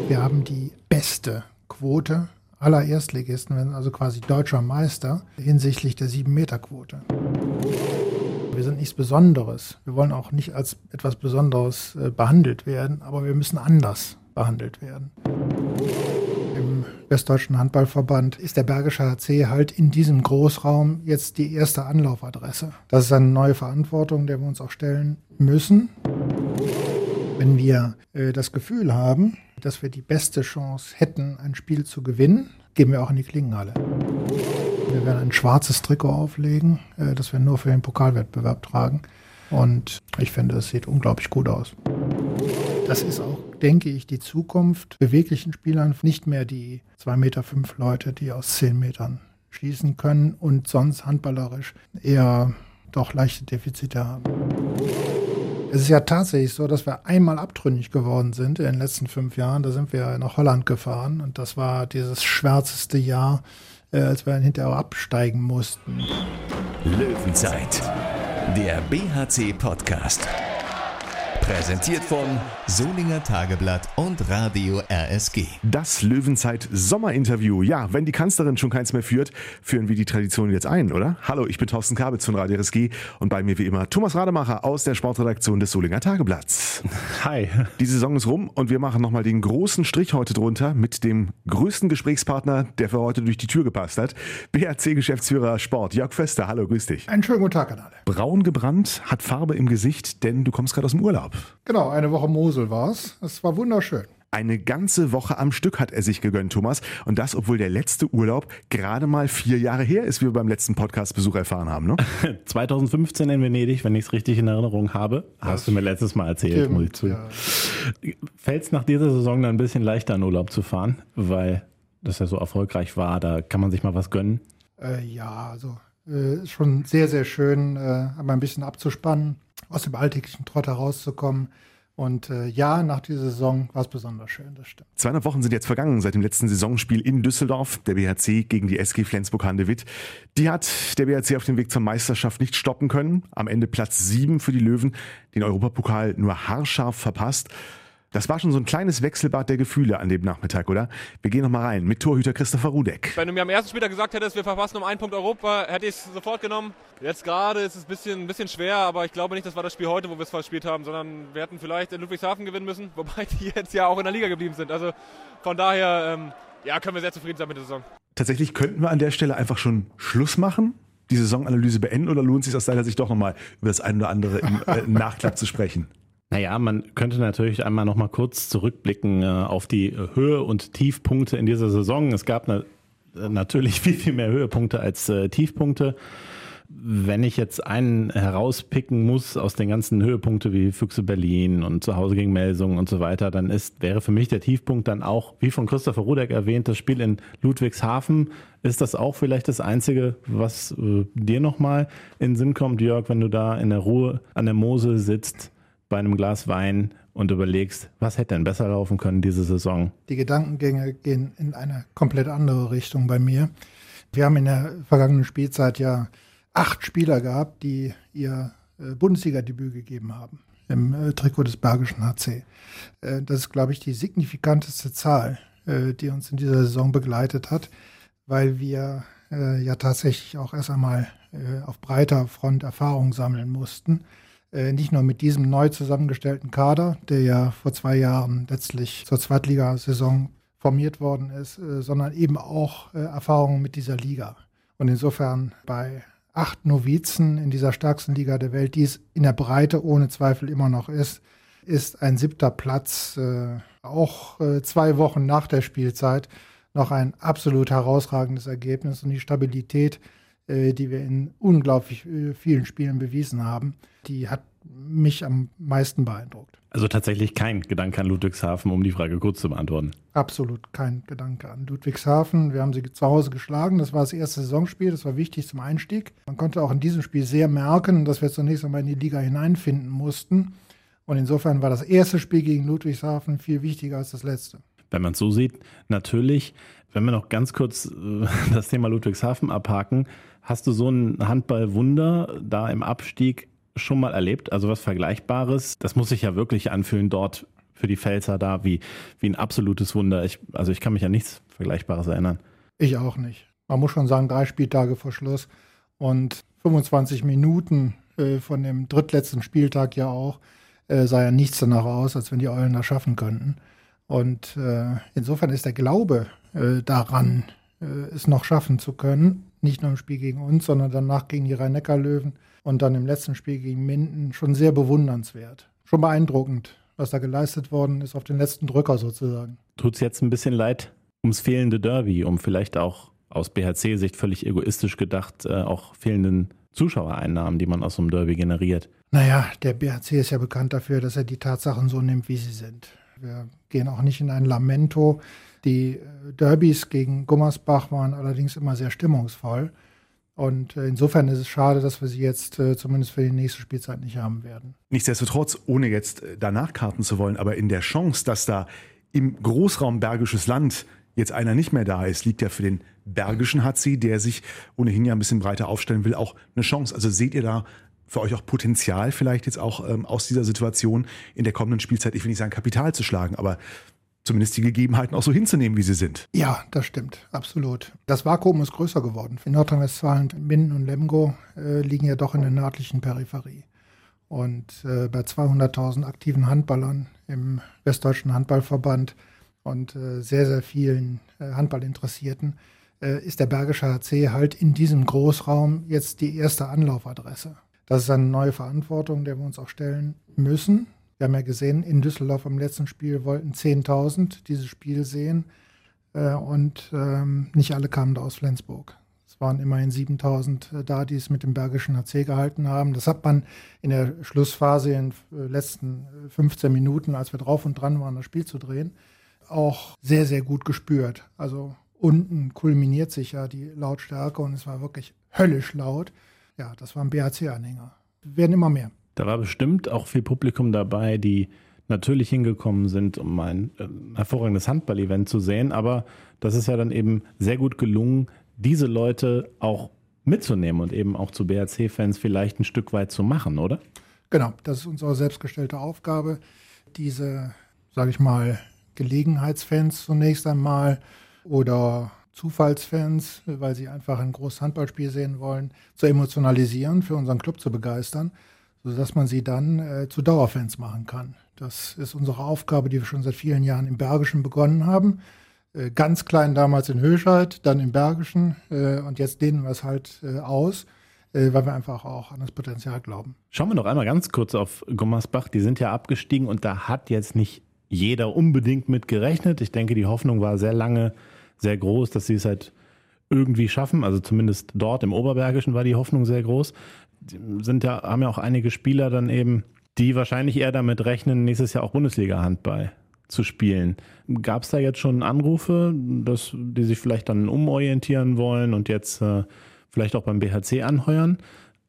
Wir haben die beste Quote aller Erstligisten, wir sind also quasi deutscher Meister hinsichtlich der 7-Meter-Quote. Wir sind nichts Besonderes. Wir wollen auch nicht als etwas Besonderes behandelt werden, aber wir müssen anders behandelt werden. Im Westdeutschen Handballverband ist der Bergische HC halt in diesem Großraum jetzt die erste Anlaufadresse. Das ist eine neue Verantwortung, der wir uns auch stellen müssen. Wenn wir das Gefühl haben, dass wir die beste Chance hätten, ein Spiel zu gewinnen, gehen wir auch in die Klingenhalle. Wir werden ein schwarzes Trikot auflegen, das wir nur für den Pokalwettbewerb tragen. Und ich finde, es sieht unglaublich gut aus. Das ist auch, denke ich, die Zukunft beweglichen Spielern. Nicht mehr die 2,5 Meter Leute, die aus 10 Metern schießen können und sonst handballerisch eher doch leichte Defizite haben. Es ist ja tatsächlich so, dass wir einmal abtrünnig geworden sind in den letzten 5 Jahren. Da sind wir nach Holland gefahren und das war dieses schwärzeste Jahr, als wir dann hinterher absteigen mussten. Löwenzeit, der BHC-Podcast. Präsentiert von Solinger Tageblatt und Radio RSG. Das Löwenzeit-Sommerinterview. Ja, wenn die Kanzlerin schon keins mehr führt, führen wir die Tradition jetzt ein, oder? Hallo, ich bin Thorsten Kabitz von Radio RSG und bei mir wie immer Thomas Rademacher aus der Sportredaktion des Solinger Tageblatts. Hi. Die Saison ist rum und wir machen nochmal den großen Strich heute drunter mit dem größten Gesprächspartner, der für heute durch die Tür gepasst hat. BHC-Geschäftsführer Sport, Jörg Föster. Hallo, grüß dich. Einen schönen guten Tag an alle. Braun gebrannt, hat Farbe im Gesicht, denn du kommst gerade aus dem Urlaub. Genau, eine Woche Mosel war es. Es war wunderschön. Eine ganze Woche am Stück hat er sich gegönnt, Thomas. Und das, obwohl der letzte Urlaub gerade mal 4 Jahre her ist, wie wir beim letzten Podcast-Besuch erfahren haben, ne? 2015 in Venedig, wenn ich es richtig in Erinnerung habe. Hast du mir letztes Mal erzählt, muss ich zu. Ja. Fällt es nach dieser Saison dann ein bisschen leichter, in Urlaub zu fahren? Weil das ja so erfolgreich war, da kann man sich mal was gönnen. Ist schon sehr, sehr schön, aber ein bisschen abzuspannen, aus dem alltäglichen Trott herauszukommen. Und nach dieser Saison war es besonders schön, das stimmt. 200 Wochen sind jetzt vergangen seit dem letzten Saisonspiel in Düsseldorf, der BHC gegen die SG Flensburg-Handewitt. Die hat der BHC auf dem Weg zur Meisterschaft nicht stoppen können. Am Ende Platz 7 für die Löwen, den Europapokal nur haarscharf verpasst. Das war schon so ein kleines Wechselbad der Gefühle an dem Nachmittag, oder? Wir gehen noch mal rein mit Torhüter Christopher Rudek. Wenn du mir am ersten Spieltag gesagt hättest, wir verpassen um 1 Punkt Europa, hätte ich es sofort genommen. Jetzt gerade ist es ein bisschen schwer, aber ich glaube nicht, das war das Spiel heute, wo wir es verspielt haben, sondern wir hätten vielleicht in Ludwigshafen gewinnen müssen, wobei die jetzt ja auch in der Liga geblieben sind. Also von daher können wir sehr zufrieden sein mit der Saison. Tatsächlich könnten wir an der Stelle einfach schon Schluss machen, die Saisonanalyse beenden, oder lohnt es sich aus deiner Sicht doch nochmal über das eine oder andere im Nachklapp zu sprechen? Naja, man könnte natürlich einmal noch mal kurz zurückblicken auf die Höhe- und Tiefpunkte in dieser Saison. Es gab natürlich viel mehr Höhepunkte als Tiefpunkte. Wenn ich jetzt einen herauspicken muss aus den ganzen Höhepunkte wie Füchse Berlin und zu Hause gegen Melsungen und so weiter, dann wäre für mich der Tiefpunkt dann auch, wie von Christopher Rudek erwähnt, das Spiel in Ludwigshafen. Ist das auch vielleicht das Einzige, was dir nochmal in den Sinn kommt, Jörg, wenn du da in der Ruhe an der Mosel sitzt, bei einem Glas Wein und überlegst, was hätte denn besser laufen können diese Saison? Die Gedankengänge gehen in eine komplett andere Richtung bei mir. Wir haben in der vergangenen Spielzeit ja 8 Spieler gehabt, die ihr Bundesliga-Debüt gegeben haben im Trikot des Bergischen HC. Das ist, glaube ich, die signifikanteste Zahl, die uns in dieser Saison begleitet hat, weil wir ja tatsächlich auch erst einmal auf breiter Front Erfahrung sammeln mussten. Nicht nur mit diesem neu zusammengestellten Kader, der ja vor 2 Jahren letztlich zur Zweitligasaison formiert worden ist, sondern eben auch Erfahrungen mit dieser Liga. Und insofern bei 8 Novizen in dieser stärksten Liga der Welt, die es in der Breite ohne Zweifel immer noch ist ein 7. Platz auch 2 Wochen nach der Spielzeit noch ein absolut herausragendes Ergebnis. Und die Stabilität, die wir in unglaublich vielen Spielen bewiesen haben, die hat mich am meisten beeindruckt. Also tatsächlich kein Gedanke an Ludwigshafen, um die Frage kurz zu beantworten. Absolut kein Gedanke an Ludwigshafen. Wir haben sie zu Hause geschlagen. Das war das erste Saisonspiel. Das war wichtig zum Einstieg. Man konnte auch in diesem Spiel sehr merken, dass wir zunächst einmal in die Liga hineinfinden mussten. Und insofern war das erste Spiel gegen Ludwigshafen viel wichtiger als das letzte. Wenn man es so sieht, natürlich, wenn wir noch ganz kurz das Thema Ludwigshafen abhaken, hast du so ein Handballwunder da im Abstieg schon mal erlebt? Also was Vergleichbares? Das muss sich ja wirklich anfühlen, dort für die Pfälzer da wie ein absolutes Wunder. Ich kann mich an nichts Vergleichbares erinnern. Ich auch nicht. Man muss schon sagen, 3 Spieltage vor Schluss und 25 Minuten von dem drittletzten Spieltag ja auch, sah ja nichts danach aus, als wenn die Eulen das schaffen könnten. Und insofern ist der Glaube daran, es noch schaffen zu können, nicht nur im Spiel gegen uns, sondern danach gegen die Rhein-Neckar-Löwen und dann im letzten Spiel gegen Minden schon sehr bewundernswert. Schon beeindruckend, was da geleistet worden ist auf den letzten Drücker sozusagen. Tut's jetzt ein bisschen leid ums fehlende Derby, um vielleicht auch aus BHC-Sicht völlig egoistisch gedacht, auch fehlenden Zuschauereinnahmen, die man aus so einem Derby generiert? Naja, der BHC ist ja bekannt dafür, dass er die Tatsachen so nimmt, wie sie sind. Wir gehen auch nicht in ein Lamento. Die Derbys gegen Gummersbach waren allerdings immer sehr stimmungsvoll. Und insofern ist es schade, dass wir sie jetzt zumindest für die nächste Spielzeit nicht haben werden. Nichtsdestotrotz, ohne jetzt danach karten zu wollen, aber in der Chance, dass da im Großraum Bergisches Land jetzt einer nicht mehr da ist, liegt ja für den Bergischen HC, der sich ohnehin ja ein bisschen breiter aufstellen will, auch eine Chance. Also seht ihr da für euch auch Potenzial, vielleicht jetzt auch aus dieser Situation in der kommenden Spielzeit, ich will nicht sagen Kapital zu schlagen, aber zumindest die Gegebenheiten auch so hinzunehmen, wie sie sind? Ja, das stimmt, absolut. Das Vakuum ist größer geworden. In Nordrhein-Westfalen, Minden und Lemgo liegen ja doch in der nördlichen Peripherie. Und bei 200.000 aktiven Handballern im Westdeutschen Handballverband und sehr, sehr vielen Handballinteressierten ist der Bergische HC halt in diesem Großraum jetzt die erste Anlaufadresse. Das ist eine neue Verantwortung, der wir uns auch stellen müssen. Wir haben ja gesehen, in Düsseldorf im letzten Spiel wollten 10.000 dieses Spiel sehen und nicht alle kamen da aus Flensburg. Es waren immerhin 7.000 da, die es mit dem Bergischen HC gehalten haben. Das hat man in der Schlussphase, in den letzten 15 Minuten, als wir drauf und dran waren, das Spiel zu drehen, auch sehr, sehr gut gespürt. Also unten kulminiert sich ja die Lautstärke und es war wirklich höllisch laut. Ja, das waren BHC-Anhänger. Werden immer mehr. Da war bestimmt auch viel Publikum dabei, die natürlich hingekommen sind, um ein hervorragendes Handball-Event zu sehen. Aber das ist ja dann eben sehr gut gelungen, diese Leute auch mitzunehmen und eben auch zu BHC-Fans vielleicht ein Stück weit zu machen, oder? Genau, das ist unsere selbstgestellte Aufgabe, diese, sage ich mal, Gelegenheitsfans zunächst einmal oder Zufallsfans, weil sie einfach ein großes Handballspiel sehen wollen, zu emotionalisieren, für unseren Club zu begeistern, sodass man sie dann zu Dauerfans machen kann. Das ist unsere Aufgabe, die wir schon seit vielen Jahren im Bergischen begonnen haben. Ganz klein damals in Höscheid, dann im Bergischen und jetzt dehnen wir es halt aus, weil wir einfach auch an das Potenzial glauben. Schauen wir noch einmal ganz kurz auf Gummersbach. Die sind ja abgestiegen und da hat jetzt nicht jeder unbedingt mit gerechnet. Ich denke, die Hoffnung war sehr lange sehr groß, dass sie es halt irgendwie schaffen. Also zumindest dort im Oberbergischen war die Hoffnung sehr groß. Haben ja auch einige Spieler dann eben, die wahrscheinlich eher damit rechnen, nächstes Jahr auch Bundesliga-Handball zu spielen. Gab es da jetzt schon Anrufe, dass die sich vielleicht dann umorientieren wollen und jetzt vielleicht auch beim BHC anheuern?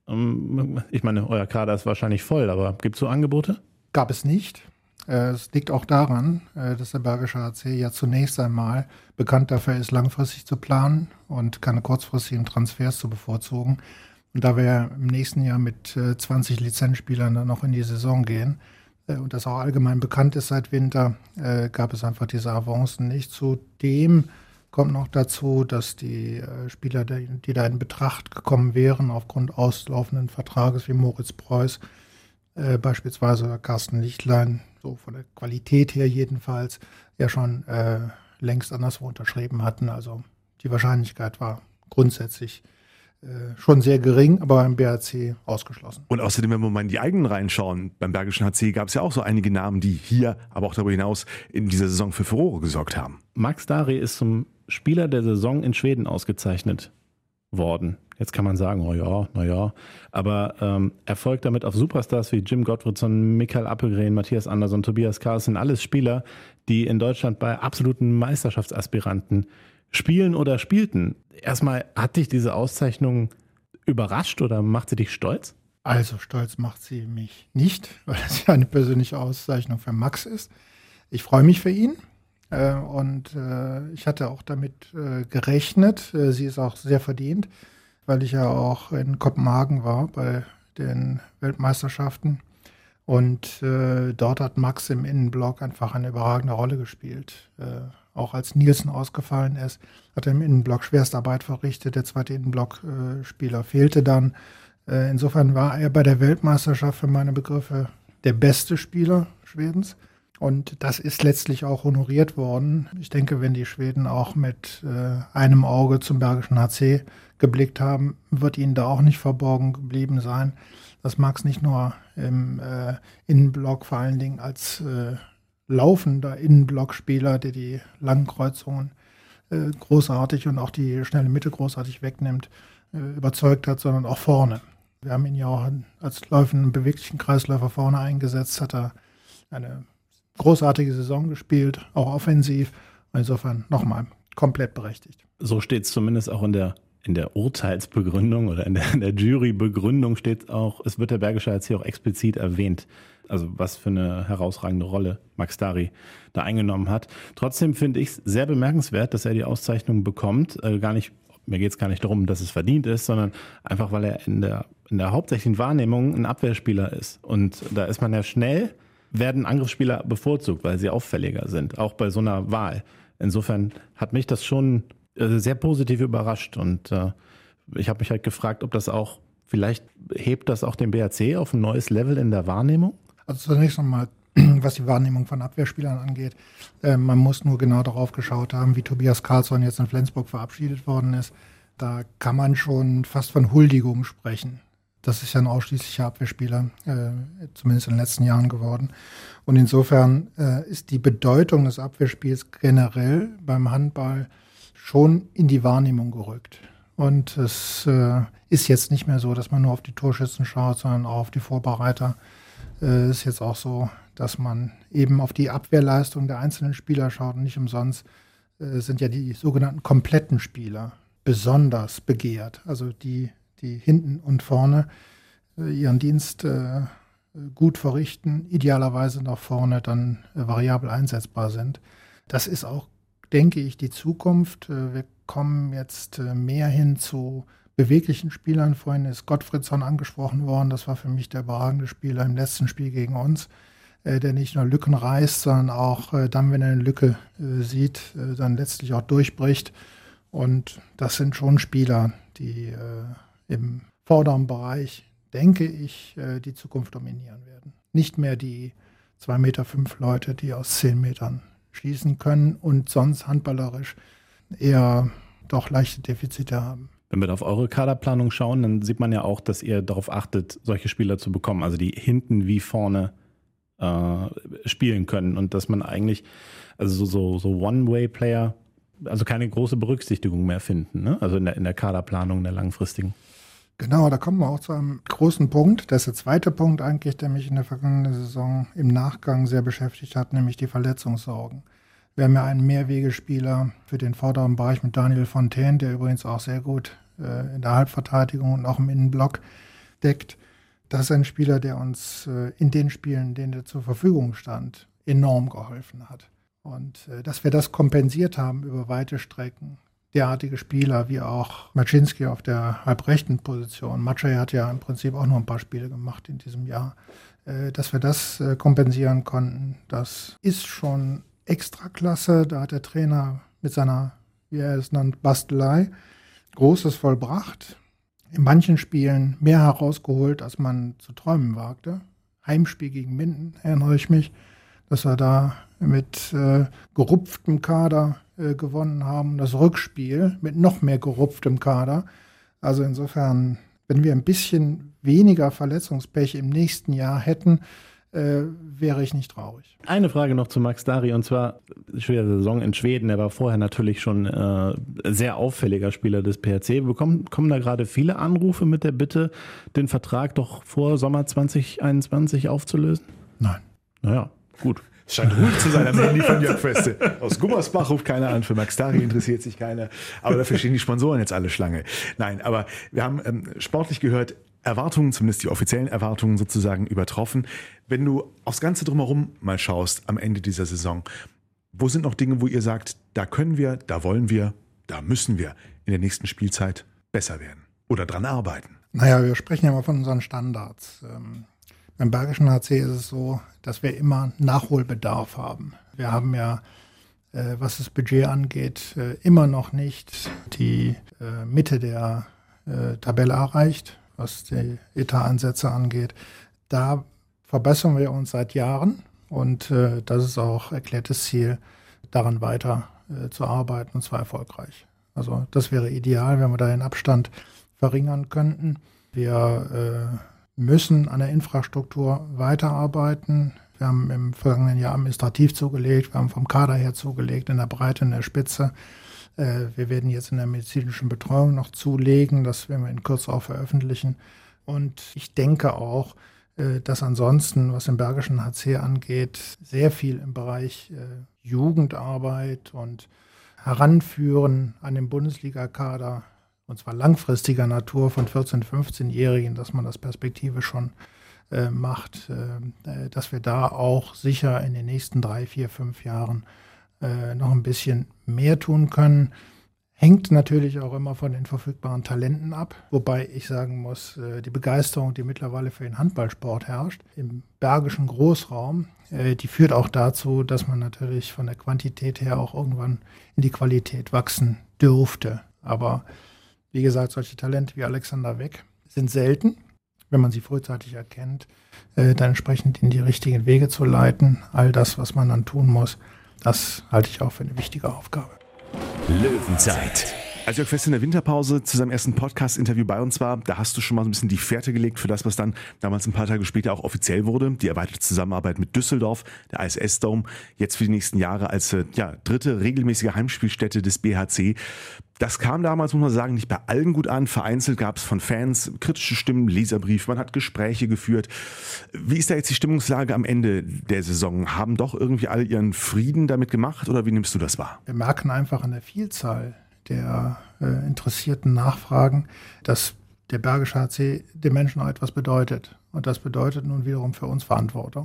Ich meine, euer Kader ist wahrscheinlich voll, aber gibt es so Angebote? Gab es nicht. Es liegt auch daran, dass der Bergische HC ja zunächst einmal bekannt dafür ist, langfristig zu planen und keine kurzfristigen Transfers zu bevorzugen. Und da wir im nächsten Jahr mit 20 Lizenzspielern dann noch in die Saison gehen und das auch allgemein bekannt ist seit Winter, gab es einfach diese Avancen nicht. Zudem kommt noch dazu, dass die Spieler, die da in Betracht gekommen wären, aufgrund auslaufenden Vertrages wie Moritz Preuß, beispielsweise Carsten Lichtlein, so von der Qualität her jedenfalls, ja schon längst anderswo unterschrieben hatten. Also die Wahrscheinlichkeit war grundsätzlich schon sehr gering, aber beim BHC ausgeschlossen. Und außerdem, wenn wir mal in die eigenen reinschauen, beim Bergischen HC gab es ja auch so einige Namen, die hier, aber auch darüber hinaus in dieser Saison für Furore gesorgt haben. Max Dari ist zum Spieler der Saison in Schweden ausgezeichnet worden. Jetzt kann man sagen, oh ja, naja, aber Erfolg damit auf Superstars wie Jim Gottfriedson, Mikael Appelgren, Matthias Andersson, Tobias Carlsen, alles Spieler, die in Deutschland bei absoluten Meisterschaftsaspiranten spielen oder spielten. Erstmal, hat dich diese Auszeichnung überrascht oder macht sie dich stolz? Also stolz macht sie mich nicht, weil es ja eine persönliche Auszeichnung für Max ist. Ich freue mich für ihn und ich hatte auch damit gerechnet. Sie ist auch sehr verdient, weil ich ja auch in Kopenhagen war bei den Weltmeisterschaften Und dort hat Max im Innenblock einfach eine überragende Rolle gespielt. Auch als Nielsen ausgefallen ist, hat er im Innenblock Schwerstarbeit verrichtet. Der zweite Innenblock-Spieler fehlte dann. Insofern war er bei der Weltmeisterschaft für meine Begriffe der beste Spieler Schwedens. Und das ist letztlich auch honoriert worden. Ich denke, wenn die Schweden auch mit einem Auge zum Bergischen HC geblickt haben, wird ihnen da auch nicht verborgen geblieben sein, dass Max nicht nur im Innenblock vor allen Dingen als laufender Innenblockspieler, der die langen Kreuzungen großartig und auch die schnelle Mitte großartig wegnimmt, überzeugt hat, sondern auch vorne. Wir haben ihn ja auch als läufenden, beweglichen Kreisläufer vorne eingesetzt, hat er eine großartige Saison gespielt, auch offensiv. Insofern nochmal komplett berechtigt. So steht es zumindest auch in der Urteilsbegründung oder in der Jurybegründung steht auch, es wird der Bergische HC auch explizit erwähnt. Also was für eine herausragende Rolle Max Dari da eingenommen hat. Trotzdem finde ich es sehr bemerkenswert, dass er die Auszeichnung bekommt. Mir geht es gar nicht darum, dass es verdient ist, sondern einfach, weil er in der hauptsächlichen Wahrnehmung ein Abwehrspieler ist. Und da ist man ja schnell, werden Angriffsspieler bevorzugt, weil sie auffälliger sind, auch bei so einer Wahl. Insofern hat mich das schon sehr positiv überrascht und ich habe mich halt gefragt, ob das auch, vielleicht hebt das auch den BHC auf ein neues Level in der Wahrnehmung? Also zunächst nochmal, was die Wahrnehmung von Abwehrspielern angeht. Man muss nur genau darauf geschaut haben, wie Tobias Karlsson jetzt in Flensburg verabschiedet worden ist. Da kann man schon fast von Huldigung sprechen. Das ist ja ein ausschließlicher Abwehrspieler, zumindest in den letzten Jahren geworden. Und insofern ist die Bedeutung des Abwehrspiels generell beim Handball schon in die Wahrnehmung gerückt. Und es ist jetzt nicht mehr so, dass man nur auf die Torschützen schaut, sondern auch auf die Vorbereiter. Es ist jetzt auch so, dass man eben auf die Abwehrleistung der einzelnen Spieler schaut. Und nicht umsonst sind ja die sogenannten kompletten Spieler besonders begehrt. Also die hinten und vorne ihren Dienst gut verrichten, idealerweise nach vorne dann variabel einsetzbar sind. Das ist auch, denke ich, die Zukunft. Wir kommen jetzt mehr hin zu beweglichen Spielern. Vorhin ist Gottfriedson angesprochen worden. Das war für mich der überragende Spieler im letzten Spiel gegen uns, der nicht nur Lücken reißt, sondern auch dann, wenn er eine Lücke sieht, dann letztlich auch durchbricht. Und das sind schon Spieler, die im vorderen Bereich, denke ich, die Zukunft dominieren werden. Nicht mehr die 2,5 Meter Leute, die aus 10 Metern schießen können und sonst handballerisch eher doch leichte Defizite haben. Wenn wir auf eure Kaderplanung schauen, dann sieht man ja auch, dass ihr darauf achtet, solche Spieler zu bekommen, also die hinten wie vorne spielen können und dass man eigentlich, also so One-Way-Player, also keine große Berücksichtigung mehr finden, ne? Also in der Kaderplanung, der langfristigen. Genau, da kommen wir auch zu einem großen Punkt. Das ist der zweite Punkt eigentlich, der mich in der vergangenen Saison im Nachgang sehr beschäftigt hat, nämlich die Verletzungssorgen. Wir haben ja einen Mehrwegespieler für den vorderen Bereich mit Daniel Fontaine, der übrigens auch sehr gut in der Halbverteidigung und auch im Innenblock deckt. Das ist ein Spieler, der uns in den Spielen, in denen er zur Verfügung stand, enorm geholfen hat. Und dass wir das kompensiert haben über weite Strecken, derartige Spieler wie auch Maczynski auf der halbrechten Position. Maciej hat ja im Prinzip auch nur ein paar Spiele gemacht in diesem Jahr. Dass wir das kompensieren konnten, das ist schon Extraklasse. Da hat der Trainer mit seiner, wie er es nennt, Bastelei Großes vollbracht. In manchen Spielen mehr herausgeholt, als man zu träumen wagte. Heimspiel gegen Minden, erinnere ich mich, dass wir da mit gerupftem Kader gewonnen haben. Das Rückspiel mit noch mehr gerupftem Kader. Also insofern, wenn wir ein bisschen weniger Verletzungspech im nächsten Jahr hätten, wäre ich nicht traurig. Eine Frage noch zu Max Dari, und zwar der Saison in Schweden. Er war vorher natürlich schon sehr auffälliger Spieler des PHC. Kommen da gerade viele Anrufe mit der Bitte, den Vertrag doch vor Sommer 2021 aufzulösen? Nein. Naja, gut. Es scheint ruhig zu sein am Handy von Jörg Feste. Aus Gummersbach ruft keiner an, für Max Dari interessiert sich keiner. Aber dafür stehen die Sponsoren jetzt alle Schlange. Nein, aber wir haben sportlich gehört, Erwartungen, zumindest die offiziellen Erwartungen sozusagen übertroffen. Wenn du aufs Ganze drumherum mal schaust am Ende dieser Saison, wo sind noch Dinge, wo ihr sagt, da können wir, da wollen wir, da müssen wir in der nächsten Spielzeit besser werden oder dran arbeiten? Naja, wir sprechen ja immer von unseren Standards. Beim Bergischen HC ist es so, dass wir immer Nachholbedarf haben. Wir haben ja, was das Budget angeht, immer noch nicht die Mitte der Tabelle erreicht, was die Etatansätze angeht. Da verbessern wir uns seit Jahren und das ist auch erklärtes Ziel, daran weiter zu arbeiten, und zwar erfolgreich. Also das wäre ideal, wenn wir da den Abstand verringern könnten. Wir müssen an der Infrastruktur weiterarbeiten. Wir haben im vergangenen Jahr administrativ zugelegt, wir haben vom Kader her zugelegt, in der Breite, in der Spitze. Wir werden jetzt in der medizinischen Betreuung noch zulegen, das werden wir in Kürze auch veröffentlichen. Und ich denke auch, dass ansonsten, was den Bergischen HC angeht, sehr viel im Bereich Jugendarbeit und Heranführen an den Bundesliga-Kader, und zwar langfristiger Natur von 14-, 15-Jährigen, dass man das Perspektive schon macht, dass wir da auch sicher in den nächsten 3, 4, 5 Jahren noch ein bisschen mehr tun können. Hängt natürlich auch immer von den verfügbaren Talenten ab, wobei ich sagen muss, die Begeisterung, die mittlerweile für den Handballsport herrscht, im bergischen Großraum, die führt auch dazu, dass man natürlich von der Quantität her auch irgendwann in die Qualität wachsen dürfte. Aber wie gesagt, solche Talente wie Alexander Weck sind selten. Wenn man sie frühzeitig erkennt, dann entsprechend in die richtigen Wege zu leiten. All das, was man dann tun muss, das halte ich auch für eine wichtige Aufgabe. Löwenzeit. Als Jörg Fest in der Winterpause zu seinem ersten Podcast-Interview bei uns war, da hast du schon mal so ein bisschen die Fährte gelegt für das, was dann damals ein paar Tage später auch offiziell wurde. Die erweiterte Zusammenarbeit mit Düsseldorf, der ISS Dome, jetzt für die nächsten Jahre als dritte regelmäßige Heimspielstätte des BHC. Das kam damals, muss man sagen, nicht bei allen gut an. Vereinzelt gab es von Fans kritische Stimmen, Leserbrief, man hat Gespräche geführt. Wie ist da jetzt die Stimmungslage am Ende der Saison? Haben doch irgendwie alle ihren Frieden damit gemacht oder wie nimmst du das wahr? Wir merken einfach an der Vielzahl der interessierten Nachfragen, dass der Bergische HC den Menschen auch etwas bedeutet. Und das bedeutet nun wiederum für uns Verantwortung.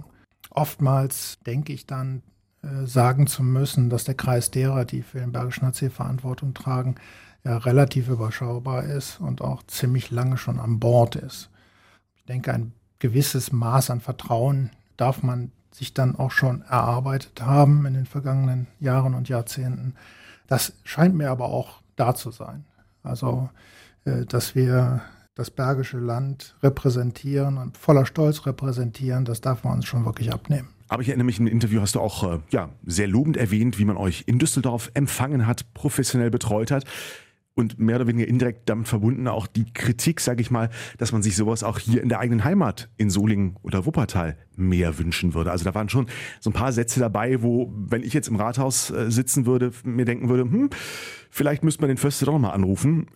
Oftmals denke ich dann, sagen zu müssen, dass der Kreis derer, die für den Bergischen HC Verantwortung tragen, ja relativ überschaubar ist und auch ziemlich lange schon an Bord ist. Ich denke, ein gewisses Maß an Vertrauen darf man sich dann auch schon erarbeitet haben in den vergangenen Jahren und Jahrzehnten. Das scheint mir aber auch da zu sein. Also, dass wir das Bergische Land repräsentieren und voller Stolz repräsentieren, das darf man uns schon wirklich abnehmen. Aber ich erinnere mich, im Interview hast du auch sehr lobend erwähnt, wie man euch in Düsseldorf empfangen hat, professionell betreut hat. Und mehr oder weniger indirekt damit verbunden auch die Kritik, sage ich mal, dass man sich sowas auch hier in der eigenen Heimat in Solingen oder Wuppertal mehr wünschen würde. Also da waren schon so ein paar Sätze dabei, wo, wenn ich jetzt im Rathaus sitzen würde, mir denken würde, vielleicht müsste man den Förster doch noch mal anrufen.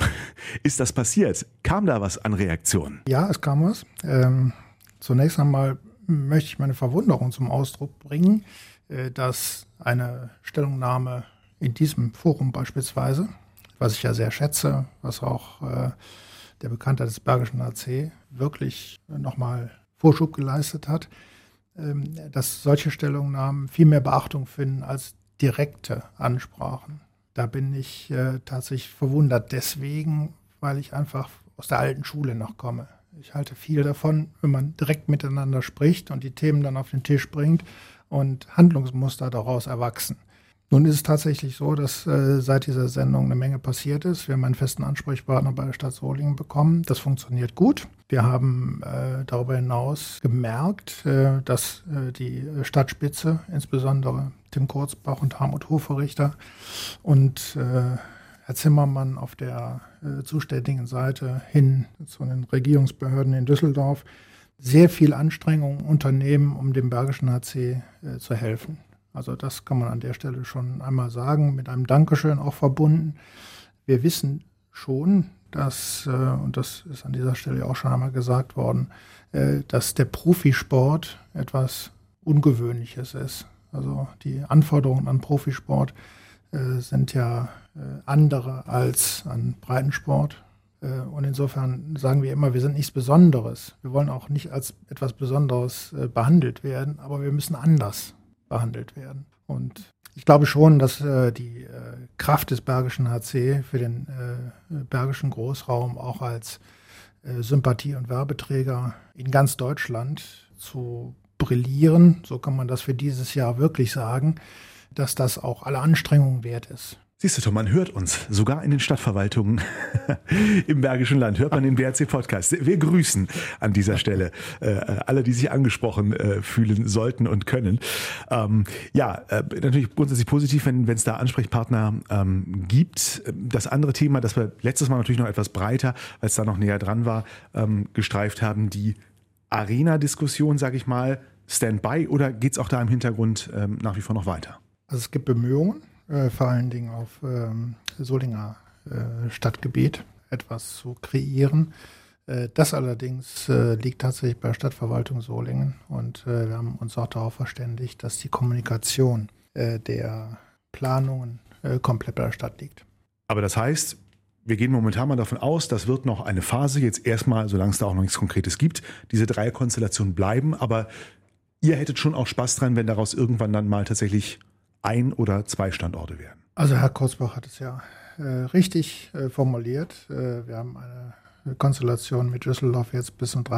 Ist das passiert? Kam da was an Reaktionen? Ja, es kam was. Zunächst einmal möchte ich meine Verwunderung zum Ausdruck bringen, dass eine Stellungnahme in diesem Forum beispielsweise, was ich ja sehr schätze, was auch der Bekannter des Bergischen HC wirklich nochmal Vorschub geleistet hat, dass solche Stellungnahmen viel mehr Beachtung finden als direkte Ansprachen. Da bin ich tatsächlich verwundert deswegen, weil ich einfach aus der alten Schule noch komme. Ich halte viel davon, wenn man direkt miteinander spricht und die Themen dann auf den Tisch bringt und Handlungsmuster daraus erwachsen. Nun ist es tatsächlich so, dass seit dieser Sendung eine Menge passiert ist. Wir haben einen festen Ansprechpartner bei der Stadt Solingen bekommen. Das funktioniert gut. Wir haben darüber hinaus gemerkt, dass die Stadtspitze, insbesondere Tim Kurzbach und Hartmut Hoferichter und Herr Zimmermann auf der zuständigen Seite hin zu den Regierungsbehörden in Düsseldorf, sehr viel Anstrengungen unternehmen, um dem Bergischen HC zu helfen. Also das kann man an der Stelle schon einmal sagen, mit einem Dankeschön auch verbunden. Wir wissen schon, dass, und das ist an dieser Stelle auch schon einmal gesagt worden, dass der Profisport etwas Ungewöhnliches ist. Also die Anforderungen an Profisport sind ja andere als an Breitensport. Und insofern sagen wir immer, wir sind nichts Besonderes. Wir wollen auch nicht als etwas Besonderes behandelt werden, aber wir müssen anders behandelt werden. Und ich glaube schon, dass die Kraft des Bergischen HC für den bergischen Großraum auch als Sympathie- und Werbeträger in ganz Deutschland zu brillieren, so kann man das für dieses Jahr wirklich sagen, dass das auch alle Anstrengungen wert ist. Siehst du, Tom, man hört uns, sogar in den Stadtverwaltungen im Bergischen Land, hört man den BRC-Podcast. Wir grüßen an dieser Stelle alle, die sich angesprochen fühlen sollten und können. Natürlich grundsätzlich positiv, wenn es da Ansprechpartner gibt. Das andere Thema, das wir letztes Mal natürlich noch etwas breiter, weil es da noch näher dran war, gestreift haben, die Arena-Diskussion, sage ich mal, Standby, oder geht es auch da im Hintergrund nach wie vor noch weiter? Also es gibt Bemühungen, vor allen Dingen auf Solinger Stadtgebiet etwas zu kreieren. Das allerdings liegt tatsächlich bei Stadtverwaltung Solingen und wir haben uns auch darauf verständigt, dass die Kommunikation der Planungen komplett bei der Stadt liegt. Aber das heißt, wir gehen momentan mal davon aus, das wird noch eine Phase, jetzt erstmal, solange es da auch noch nichts Konkretes gibt, diese Dreierkonstellationen bleiben, aber ihr hättet schon auch Spaß dran, wenn daraus irgendwann dann mal tatsächlich 1 oder 2 Standorte werden. Also Herr Kurzbach hat es ja richtig formuliert. Wir haben eine Konstellation mit Düsseldorf jetzt bis zum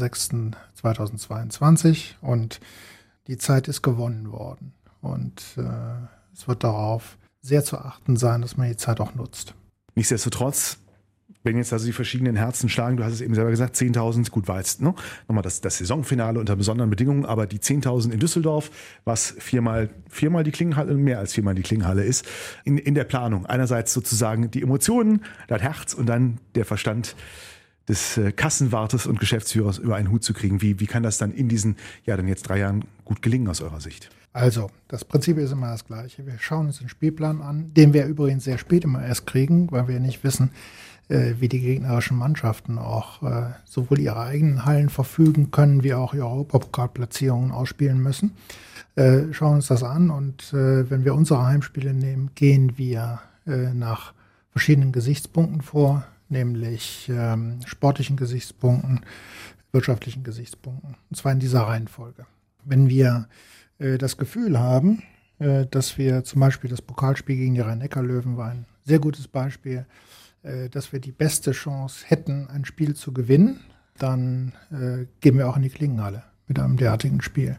30.06.2022 und die Zeit ist gewonnen worden. Und es wird darauf sehr zu achten sein, dass man die Zeit auch nutzt. Nichtsdestotrotz, wenn jetzt also die verschiedenen Herzen schlagen, du hast es eben selber gesagt, 10.000, gut, war jetzt nochmal das Saisonfinale unter besonderen Bedingungen, aber die 10.000 in Düsseldorf, was viermal die Klingenhalle, mehr als viermal die Klingenhalle ist, in der Planung. Einerseits sozusagen die Emotionen, das Herz und dann der Verstand des Kassenwartes und Geschäftsführers über einen Hut zu kriegen. Wie kann das dann in diesen, dann jetzt 3 Jahren gut gelingen aus eurer Sicht? Also, das Prinzip ist immer das Gleiche. Wir schauen uns den Spielplan an, den wir übrigens sehr spät immer erst kriegen, weil wir nicht wissen, wie die gegnerischen Mannschaften auch sowohl ihre eigenen Hallen verfügen können, wie auch ihre Europapokalplatzierungen ausspielen müssen. Schauen uns das an und wenn wir unsere Heimspiele nehmen, gehen wir nach verschiedenen Gesichtspunkten vor, nämlich sportlichen Gesichtspunkten, wirtschaftlichen Gesichtspunkten, und zwar in dieser Reihenfolge. Wenn wir das Gefühl haben, dass wir zum Beispiel das Pokalspiel gegen die Rhein-Neckar-Löwen war ein sehr gutes Beispiel, dass wir die beste Chance hätten, ein Spiel zu gewinnen, dann gehen wir auch in die Klingenhalle mit einem derartigen Spiel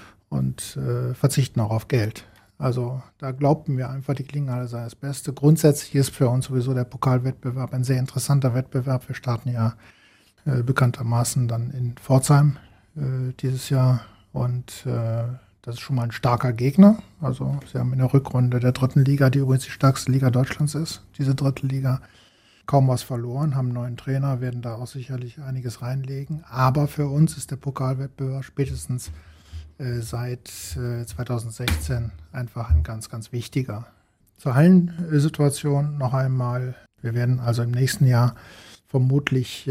und verzichten auch auf Geld. Also da glaubten wir einfach, die Klingenhalle sei das Beste. Grundsätzlich ist für uns sowieso der Pokalwettbewerb ein sehr interessanter Wettbewerb. Wir starten ja bekanntermaßen dann in Pforzheim dieses Jahr und das ist schon mal ein starker Gegner. Also sie haben in der Rückrunde der 3. Liga, die übrigens die stärkste Liga Deutschlands ist, diese 3. Liga, kaum was verloren, haben einen neuen Trainer, werden da auch sicherlich einiges reinlegen. Aber für uns ist der Pokalwettbewerb spätestens seit 2016 einfach ein ganz, ganz wichtiger. Zur Hallensituation noch einmal. Wir werden also im nächsten Jahr vermutlich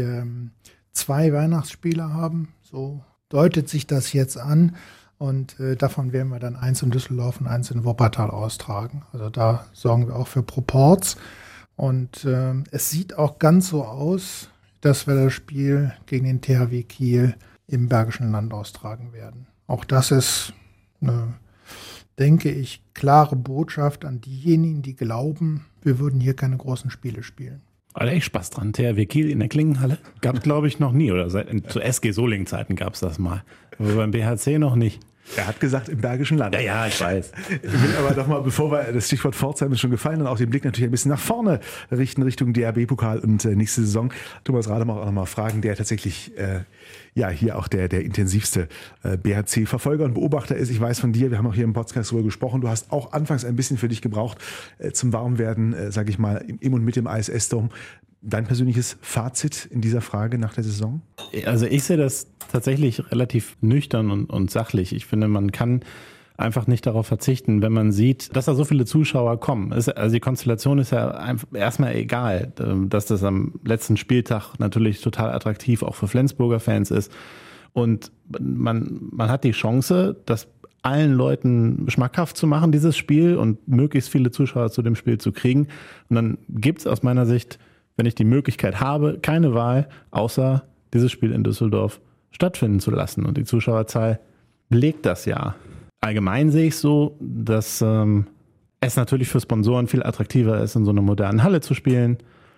2 Weihnachtsspiele haben. So deutet sich das jetzt an. Und davon werden wir dann 1 in Düsseldorf und 1 in Wuppertal austragen. Also da sorgen wir auch für Proports. Und es sieht auch ganz so aus, dass wir das Spiel gegen den THW Kiel im Bergischen Land austragen werden. Auch das ist eine, denke ich, klare Botschaft an diejenigen, die glauben, wir würden hier keine großen Spiele spielen. Alter, echt Spaß dran. THW Kiel in der Klingenhalle gab es, glaube ich, noch nie. Oder zu SG Solingen-Zeiten gab es das mal. Aber beim BHC noch nicht. Er hat gesagt, im Bergischen Land. Ja, ich weiß. Ich will aber doch mal, bevor wir, das Stichwort Pforzheim ist schon gefallen, und auch den Blick natürlich ein bisschen nach vorne richten, Richtung DRB-Pokal und nächste Saison. Thomas Rademer auch nochmal fragen, der tatsächlich hier auch der intensivste BHC-Verfolger und Beobachter ist. Ich weiß von dir, wir haben auch hier im Podcast darüber gesprochen, du hast auch anfangs ein bisschen für dich gebraucht zum Warmwerden, sage ich mal, im und mit dem ISS-Dom. Dein persönliches Fazit in dieser Frage nach der Saison? Also ich sehe das tatsächlich relativ nüchtern und sachlich. Ich finde, man kann einfach nicht darauf verzichten, wenn man sieht, dass da so viele Zuschauer kommen. Also die Konstellation ist ja erstmal egal, dass das am letzten Spieltag natürlich total attraktiv auch für Flensburger Fans ist. Und man hat die Chance, das allen Leuten schmackhaft zu machen, dieses Spiel, und möglichst viele Zuschauer zu dem Spiel zu kriegen. Und dann gibt es aus meiner Sicht, wenn ich die Möglichkeit habe, keine Wahl, außer dieses Spiel in Düsseldorf stattfinden zu lassen. Und die Zuschauerzahl belegt das ja. Allgemein sehe ich so, dass es natürlich für Sponsoren viel attraktiver ist, in so einer modernen Halle zu spielen.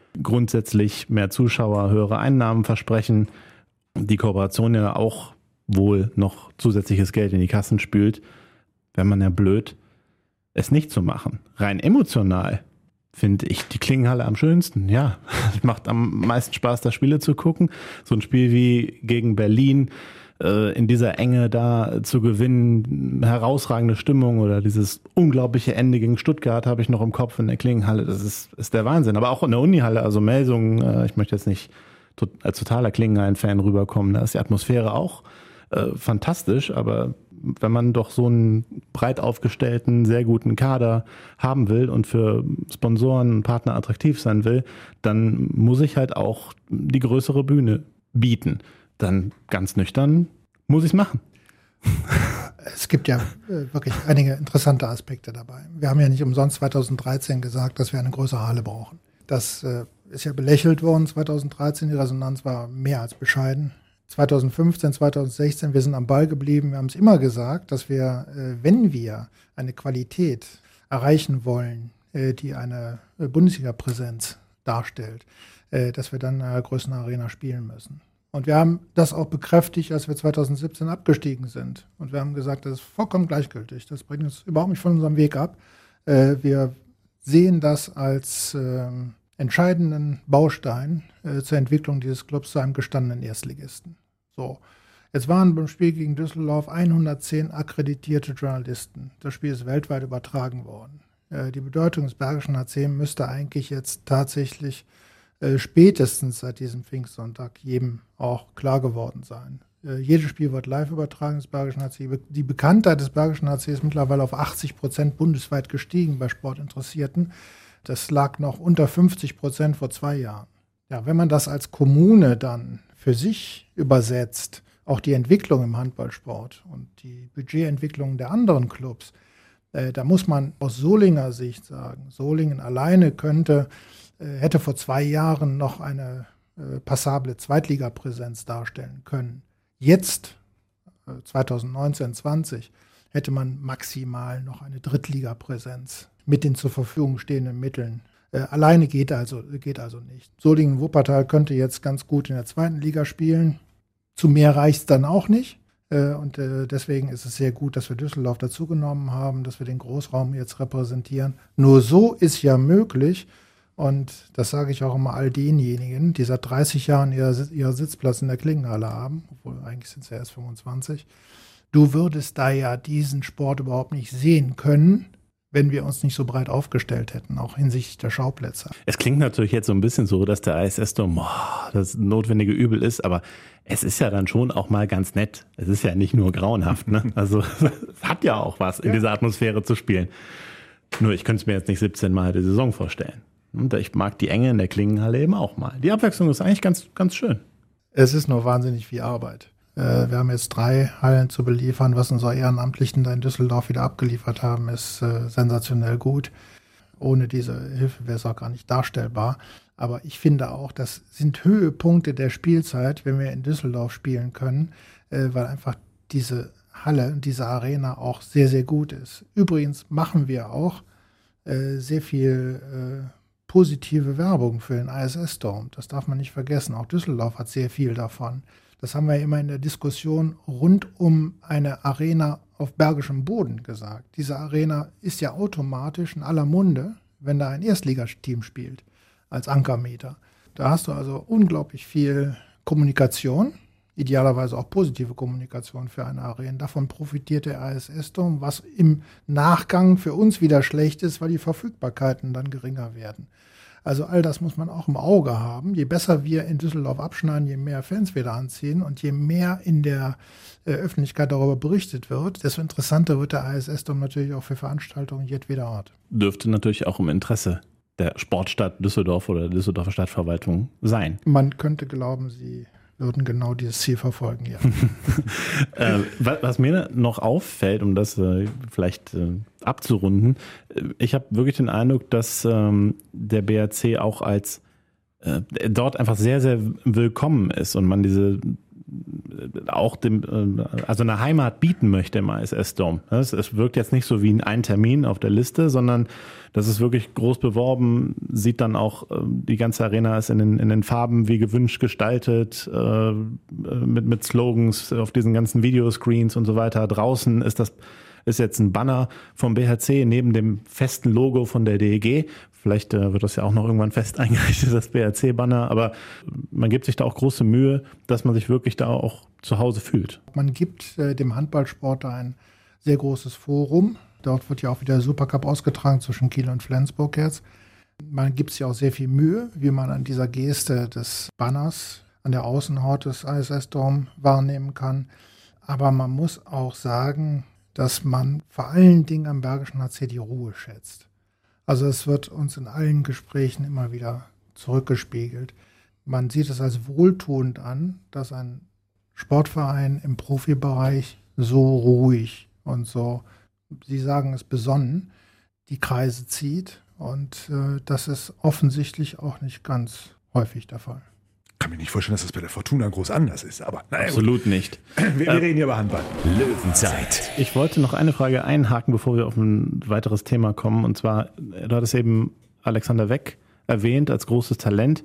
grundsätzlich mehr Zuschauer, höhere Einnahmen versprechen, die Kooperation ja auch wohl noch zusätzliches Geld in die Kassen spült, wäre man ja blöd, es nicht zu machen. Rein emotional finde ich die Klingenhalle am schönsten. Ja, es macht am meisten Spaß, da Spiele zu gucken. So ein Spiel wie gegen Berlin, in dieser Enge da zu gewinnen, herausragende Stimmung oder dieses unglaubliche Ende gegen Stuttgart habe ich noch im Kopf in der Klingenhalle. Das ist der Wahnsinn. Aber auch in der Unihalle, also Melsungen, ich möchte jetzt nicht als totaler Klingenhallen-Fan rüberkommen, da ist die Atmosphäre auch fantastisch, aber wenn man doch so einen breit aufgestellten, sehr guten Kader haben will und für Sponsoren und Partner attraktiv sein will, dann muss ich halt auch die größere Bühne bieten. Dann ganz nüchtern muss ich es machen. Es gibt ja wirklich einige interessante Aspekte dabei. Wir haben ja nicht umsonst 2013 gesagt, dass wir eine größere Halle brauchen. Das ist ja belächelt worden 2013, die Resonanz war mehr als bescheiden. 2015, 2016, wir sind am Ball geblieben. Wir haben es immer gesagt, dass wir, wenn wir eine Qualität erreichen wollen, die eine Bundesliga-Präsenz darstellt, dass wir dann in einer größeren Arena spielen müssen. Und wir haben das auch bekräftigt, als wir 2017 abgestiegen sind. Und wir haben gesagt, das ist vollkommen gleichgültig. Das bringt uns überhaupt nicht von unserem Weg ab. Wir sehen das als entscheidenden Baustein zur Entwicklung dieses Clubs zu einem gestandenen Erstligisten. So, jetzt waren beim Spiel gegen Düsseldorf 110 akkreditierte Journalisten. Das Spiel ist weltweit übertragen worden. Die Bedeutung des Bergischen HC müsste eigentlich jetzt tatsächlich spätestens seit diesem Pfingstsonntag jedem auch klar geworden sein. Jedes Spiel wird live übertragen des Bergischen HC. Die Bekanntheit des Bergischen HC ist mittlerweile auf 80% bundesweit gestiegen bei Sportinteressierten. Das lag noch unter 50% vor 2 Jahren. Ja, wenn man das als Kommune dann für sich übersetzt, auch die Entwicklung im Handballsport und die Budgetentwicklung der anderen Clubs, da muss man aus Solinger Sicht sagen, Solingen alleine hätte vor 2 Jahren noch eine passable Zweitligapräsenz darstellen können. Jetzt, 2019/20, hätte man maximal noch eine Drittligapräsenz mit den zur Verfügung stehenden Mitteln. Alleine geht also nicht. Solingen-Wuppertal könnte jetzt ganz gut in der 2. Liga spielen. Zu mehr reicht es dann auch nicht. Und deswegen ist es sehr gut, dass wir Düsseldorf dazugenommen haben, dass wir den Großraum jetzt repräsentieren. Nur so ist ja möglich, und das sage ich auch immer all denjenigen, die seit 30 Jahren ihren Sitzplatz in der Klingenhalle haben, obwohl eigentlich sind es ja erst 25, du würdest da ja diesen Sport überhaupt nicht sehen können, wenn wir uns nicht so breit aufgestellt hätten, auch hinsichtlich der Schauplätze. Es klingt natürlich jetzt so ein bisschen so, dass der ISS-Dom das notwendige Übel ist, aber es ist ja dann schon auch mal ganz nett. Es ist ja nicht nur grauenhaft, ne? Also es hat ja auch was, in dieser Atmosphäre zu spielen. Nur ich könnte es mir jetzt nicht 17 Mal die Saison vorstellen. Und ich mag die Enge in der Klingenhalle eben auch mal. Die Abwechslung ist eigentlich ganz, ganz schön. Es ist nur wahnsinnig viel Arbeit. Wir haben jetzt 3 Hallen zu beliefern. Was unsere Ehrenamtlichen da in Düsseldorf wieder abgeliefert haben, ist sensationell gut. Ohne diese Hilfe wäre es auch gar nicht darstellbar. Aber ich finde auch, das sind Höhepunkte der Spielzeit, wenn wir in Düsseldorf spielen können, weil einfach diese Halle, diese Arena auch sehr, sehr gut ist. Übrigens machen wir auch sehr viel positive Werbung für den ISS-Dom. Das darf man nicht vergessen. Auch Düsseldorf hat sehr viel davon. Das haben wir immer in der Diskussion rund um eine Arena auf bergischem Boden gesagt. Diese Arena ist ja automatisch in aller Munde, wenn da ein Erstligateam spielt, als Ankermeter. Da hast du also unglaublich viel Kommunikation, idealerweise auch positive Kommunikation für eine Arena. Davon profitiert der ISS-Dom, was im Nachgang für uns wieder schlecht ist, weil die Verfügbarkeiten dann geringer werden. Also all das muss man auch im Auge haben. Je besser wir in Düsseldorf abschneiden, je mehr Fans wir da anziehen und je mehr in der Öffentlichkeit darüber berichtet wird, desto interessanter wird der ISS-Dom natürlich auch für Veranstaltungen jedweder Art. Dürfte natürlich auch im Interesse der Sportstadt Düsseldorf oder der Düsseldorfer Stadtverwaltung sein. Man könnte glauben, sie würden genau dieses Ziel verfolgen, ja. Was mir noch auffällt, um das vielleicht abzurunden, ich habe wirklich den Eindruck, dass der BRC auch als dort einfach sehr, sehr willkommen ist und man diese auch also eine Heimat bieten möchte im ISS Dome. Es wirkt jetzt nicht so wie ein Termin auf der Liste, sondern das ist wirklich groß beworben, sieht dann auch, die ganze Arena ist in den Farben wie gewünscht gestaltet, mit Slogans auf diesen ganzen Videoscreens und so weiter. Draußen ist jetzt ein Banner vom BHC neben dem festen Logo von der DEG. Vielleicht wird das ja auch noch irgendwann fest eingerichtet, das BHC-Banner. Aber man gibt sich da auch große Mühe, dass man sich wirklich da auch zu Hause fühlt. Man gibt dem Handballsport da ein sehr großes Forum. Dort wird ja auch wieder der Supercup ausgetragen zwischen Kiel und Flensburg jetzt. Man gibt sich auch sehr viel Mühe, wie man an dieser Geste des Banners an der Außenhaut des ISS Dome wahrnehmen kann. Aber man muss auch sagen, dass man vor allen Dingen am Bergischen HC die Ruhe schätzt. Also es wird uns in allen Gesprächen immer wieder zurückgespiegelt. Man sieht es als wohltuend an, dass ein Sportverein im Profibereich so ruhig und so, Sie sagen es besonnen, die Kreise zieht. Und das ist offensichtlich auch nicht ganz häufig der Fall. Ich kann mir nicht vorstellen, dass das bei der Fortuna groß anders ist, aber naja, absolut nicht. Wir reden hier über Handball. Löwenzeit. Ich wollte noch eine Frage einhaken, bevor wir auf ein weiteres Thema kommen. Und zwar, du hattest eben Alexander Weck erwähnt als großes Talent.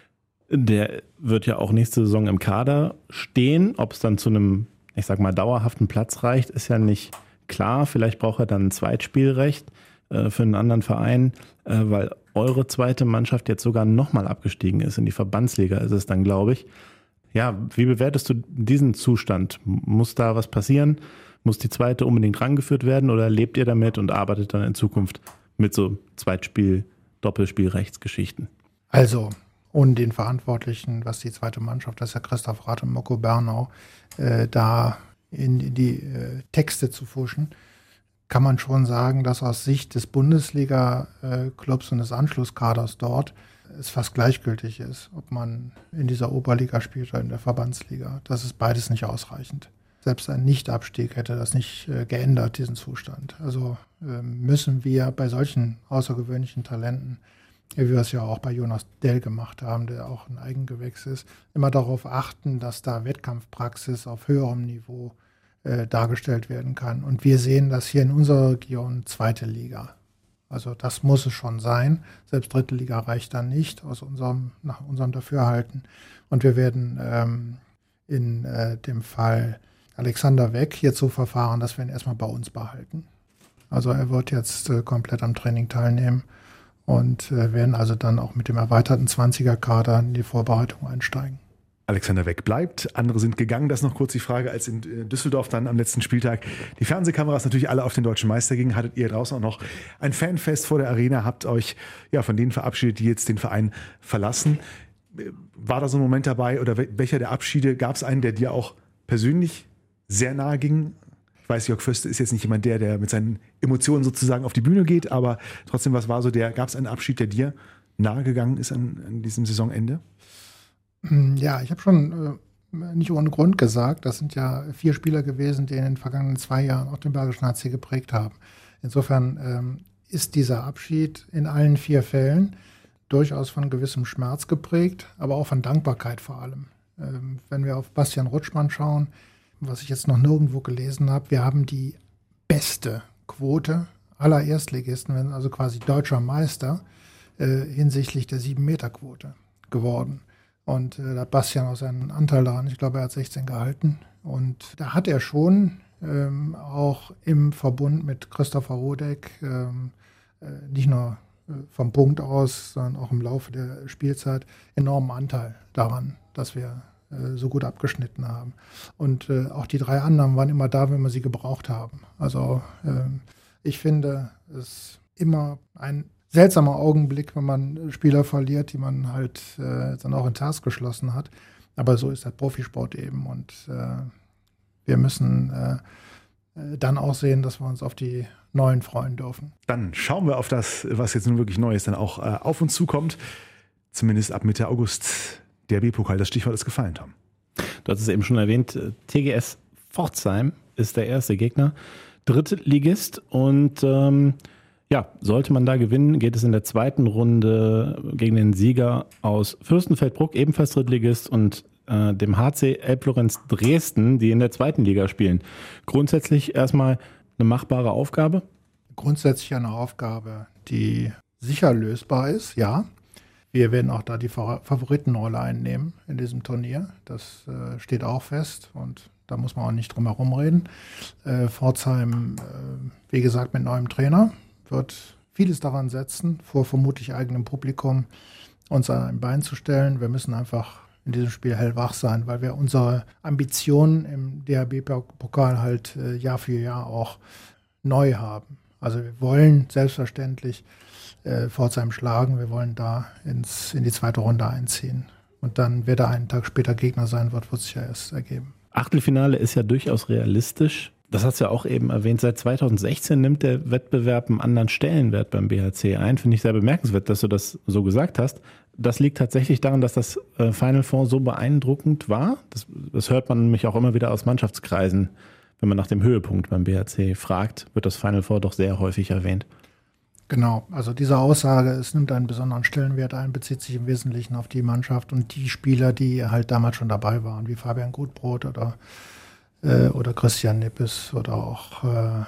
Der wird ja auch nächste Saison im Kader stehen. Ob es dann zu einem, ich sag mal, dauerhaften Platz reicht, ist ja nicht klar. Vielleicht braucht er dann ein Zweitspielrecht für einen anderen Verein, weil eure zweite Mannschaft jetzt sogar nochmal abgestiegen ist. In die Verbandsliga ist es dann, glaube ich. Ja, wie bewertest du diesen Zustand? Muss da was passieren? Muss die zweite unbedingt rangeführt werden oder lebt ihr damit und arbeitet dann in Zukunft mit so Zweitspiel-, Doppelspielrechtsgeschichten? Also, ohne den Verantwortlichen, was die zweite Mannschaft, das ist ja Christoph Rath und Moko Bernau, da in die Texte zu fuschen, kann man schon sagen, dass aus Sicht des Bundesliga-Clubs und des Anschlusskaders dort es fast gleichgültig ist, ob man in dieser Oberliga spielt oder in der Verbandsliga. Das ist beides nicht ausreichend. Selbst ein Nichtabstieg hätte das nicht geändert, diesen Zustand. Also müssen wir bei solchen außergewöhnlichen Talenten, wie wir es ja auch bei Jonas Dell gemacht haben, der auch ein Eigengewächs ist, immer darauf achten, dass da Wettkampfpraxis auf höherem Niveau dargestellt werden kann. Und wir sehen das hier in unserer Region zweite Liga. Also das muss es schon sein. Selbst dritte Liga reicht dann nicht nach unserem Dafürhalten. Und wir werden in dem Fall Alexander Weck jetzt so verfahren, dass wir ihn erstmal bei uns behalten. Also er wird jetzt komplett am Training teilnehmen und werden also dann auch mit dem erweiterten 20er-Kader in die Vorbereitung einsteigen. Alexander Weck bleibt, andere sind gegangen. Das ist noch kurz die Frage, als in Düsseldorf dann am letzten Spieltag die Fernsehkameras natürlich alle auf den deutschen Meister gingen, hattet ihr draußen auch noch ein Fanfest vor der Arena, habt euch ja von denen verabschiedet, die jetzt den Verein verlassen. War da so ein Moment dabei oder welcher der Abschiede, gab es einen, der dir auch persönlich sehr nahe ging? Ich weiß, Jörg Föste ist jetzt nicht jemand, der mit seinen Emotionen sozusagen auf die Bühne geht, aber trotzdem, was war so gab es einen Abschied, der dir nahe gegangen ist an diesem Saisonende? Ja, ich habe schon nicht ohne Grund gesagt, das sind ja 4 Spieler gewesen, die in den vergangenen 2 Jahren auch den Bergischen HC geprägt haben. Insofern ist dieser Abschied in allen 4 Fällen durchaus von gewissem Schmerz geprägt, aber auch von Dankbarkeit vor allem. Wenn wir auf Bastian Rutschmann schauen, was ich jetzt noch nirgendwo gelesen habe, wir haben die beste Quote aller Erstligisten, also quasi deutscher Meister, hinsichtlich der 7-Meter-Quote geworden. Und da hat Bastian auch seinen Anteil daran. Ich glaube, er hat 16 gehalten. Und da hat er schon auch im Verbund mit Christopher Rodek nicht nur vom Punkt aus, sondern auch im Laufe der Spielzeit enormen Anteil daran, dass wir so gut abgeschnitten haben. Und auch die 3 anderen waren immer da, wenn wir sie gebraucht haben. Also ich finde es immer ein seltsamer Augenblick, wenn man Spieler verliert, die man halt dann auch in Tars geschlossen hat. Aber so ist der Profisport eben. Und wir müssen dann auch sehen, dass wir uns auf die Neuen freuen dürfen. Dann schauen wir auf das, was jetzt nun wirklich Neues dann auch auf uns zukommt. Zumindest ab Mitte August. DRB-Pokal, das Stichwort ist gefallen, Tom. Du hast es eben schon erwähnt, TGS Pforzheim ist der erste Gegner. Drittligist und sollte man da gewinnen, geht es in der zweiten Runde gegen den Sieger aus Fürstenfeldbruck, ebenfalls Drittligist. Und dem HC Elblorenz Dresden, die in der 2. Liga spielen. Grundsätzlich erstmal eine machbare Aufgabe? Grundsätzlich eine Aufgabe, die sicher lösbar ist, ja. Wir werden auch da die Favoritenrolle einnehmen in diesem Turnier. Das steht auch fest und da muss man auch nicht drum herum reden. Pforzheim, wie gesagt, mit neuem Trainer, wird vieles daran setzen, vor vermutlich eigenem Publikum uns an ein Bein zu stellen. Wir müssen einfach in diesem Spiel hellwach sein, weil wir unsere Ambitionen im DHB-Pokal halt Jahr für Jahr auch neu haben. Also wir wollen selbstverständlich Pforzheim schlagen. Wir wollen da in die 2. Runde einziehen. Und dann, wer da einen Tag später Gegner sein wird sich ja erst ergeben. Achtelfinale ist ja durchaus realistisch. Das hast du ja auch eben erwähnt. Seit 2016 nimmt der Wettbewerb einen anderen Stellenwert beim BHC ein. Finde ich sehr bemerkenswert, dass du das so gesagt hast. Das liegt tatsächlich daran, dass das Final Four so beeindruckend war. Das hört man nämlich auch immer wieder aus Mannschaftskreisen. Wenn man nach dem Höhepunkt beim BHC fragt, wird das Final Four doch sehr häufig erwähnt. Genau, also diese Aussage, es nimmt einen besonderen Stellenwert ein, bezieht sich im Wesentlichen auf die Mannschaft und die Spieler, die halt damals schon dabei waren, wie Fabian Gutbrot oder Christian Nippes oder auch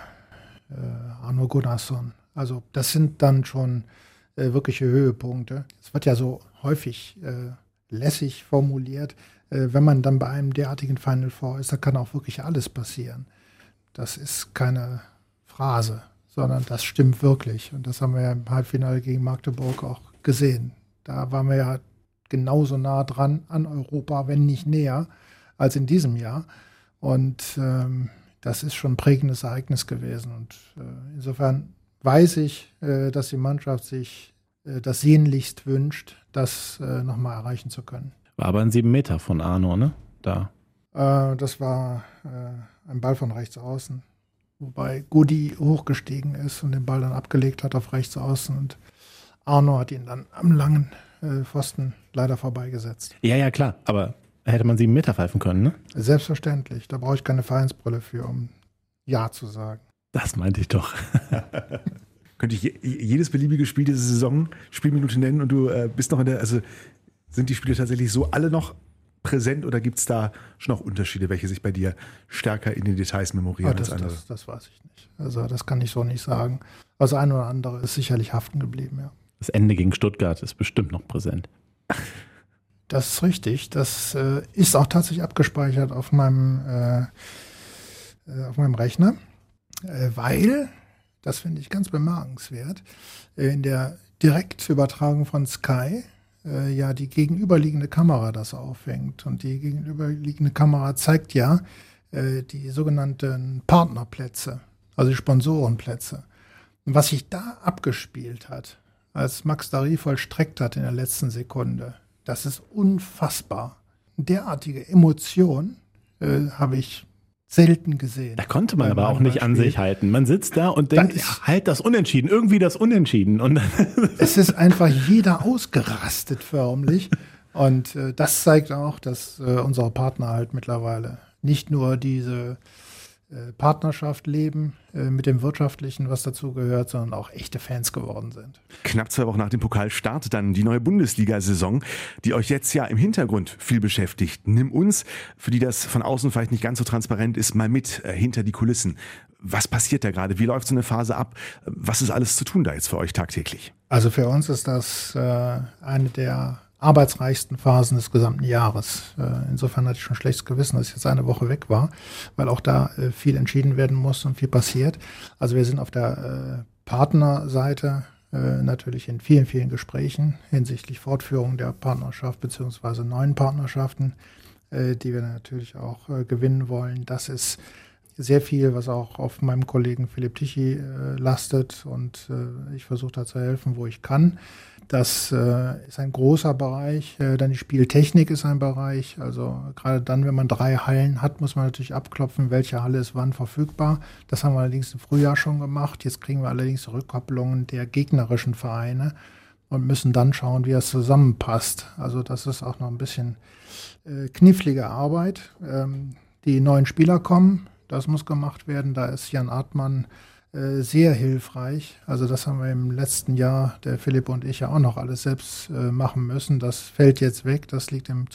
Arno Gunnarsson. Also das sind dann schon wirkliche Höhepunkte. Es wird ja so häufig lässig formuliert, wenn man dann bei einem derartigen Final Four ist, da kann auch wirklich alles passieren. Das ist keine Phrase, sondern das stimmt wirklich. Und das haben wir ja im Halbfinale gegen Magdeburg auch gesehen. Da waren wir ja genauso nah dran an Europa, wenn nicht näher, als in diesem Jahr. Und das ist schon ein prägendes Ereignis gewesen. Und insofern weiß ich, dass die Mannschaft sich das sehnlichst wünscht, das nochmal erreichen zu können. War aber ein 7 Meter von Arno, ne? Da. Das war ein Ball von rechts außen, wobei Gudi hochgestiegen ist und den Ball dann abgelegt hat auf rechts außen und Arno hat ihn dann am langen Pfosten leider vorbeigesetzt. Ja, klar, aber hätte man 7 Meter pfeifen können, ne? Selbstverständlich, da brauche ich keine Vereinsbrille für, um Ja zu sagen. Das meinte ich doch. Könnte ich jedes beliebige Spiel dieser Saison Spielminute nennen und du bist noch also sind die Spiele tatsächlich so alle noch präsent oder gibt es da schon auch Unterschiede, welche sich bei dir stärker in den Details memorieren als andere? Das weiß ich nicht. Also das kann ich so nicht sagen. Das eine oder andere ist sicherlich haften geblieben, ja. Das Ende gegen Stuttgart ist bestimmt noch präsent. Das ist richtig. Das ist auch tatsächlich abgespeichert auf meinem Rechner, weil, das finde ich ganz bemerkenswert, in der Direktübertragung von Sky ja die gegenüberliegende Kamera das auffängt. Und die gegenüberliegende Kamera zeigt ja die sogenannten Partnerplätze, also die Sponsorenplätze. Und was sich da abgespielt hat, als Max Darry vollstreckt hat in der letzten Sekunde, das ist unfassbar. Derartige Emotion habe ich selten gesehen. Da konnte man aber auch nicht an sich halten. Man sitzt da und denkt, halt das Unentschieden, irgendwie das Unentschieden. Und es ist einfach jeder ausgerastet förmlich. Und das zeigt auch, dass unsere Partner halt mittlerweile nicht nur diese Partnerschaft leben mit dem Wirtschaftlichen, was dazu gehört, sondern auch echte Fans geworden sind. Knapp 2 Wochen nach dem Pokal startet dann die neue Bundesliga-Saison, die euch jetzt ja im Hintergrund viel beschäftigt. Nimm uns, für die das von außen vielleicht nicht ganz so transparent ist, mal mit hinter die Kulissen. Was passiert da gerade? Wie läuft so eine Phase ab? Was ist alles zu tun da jetzt für euch tagtäglich? Also für uns ist das eine der arbeitsreichsten Phasen des gesamten Jahres. Insofern hatte ich schon schlechtes Gewissen, dass ich jetzt eine Woche weg war, weil auch da viel entschieden werden muss und viel passiert. Also wir sind auf der Partnerseite natürlich in vielen, vielen Gesprächen hinsichtlich Fortführung der Partnerschaft beziehungsweise neuen Partnerschaften, die wir natürlich auch gewinnen wollen. Das ist sehr viel, was auch auf meinem Kollegen Philipp Tichy lastet und ich versuche da zu helfen, wo ich kann. Das ist ein großer Bereich. Dann die Spieltechnik ist ein Bereich. Also gerade dann, wenn man 3 Hallen hat, muss man natürlich abklopfen, welche Halle ist wann verfügbar. Das haben wir allerdings im Frühjahr schon gemacht. Jetzt kriegen wir allerdings Rückkopplungen der gegnerischen Vereine und müssen dann schauen, wie das zusammenpasst. Also das ist auch noch ein bisschen knifflige Arbeit. Die neuen Spieler kommen, das muss gemacht werden. Da ist Jan Artmann sehr hilfreich. Also das haben wir im letzten Jahr, der Philipp und ich, ja auch noch alles selbst machen müssen. Das fällt jetzt weg. Das liegt im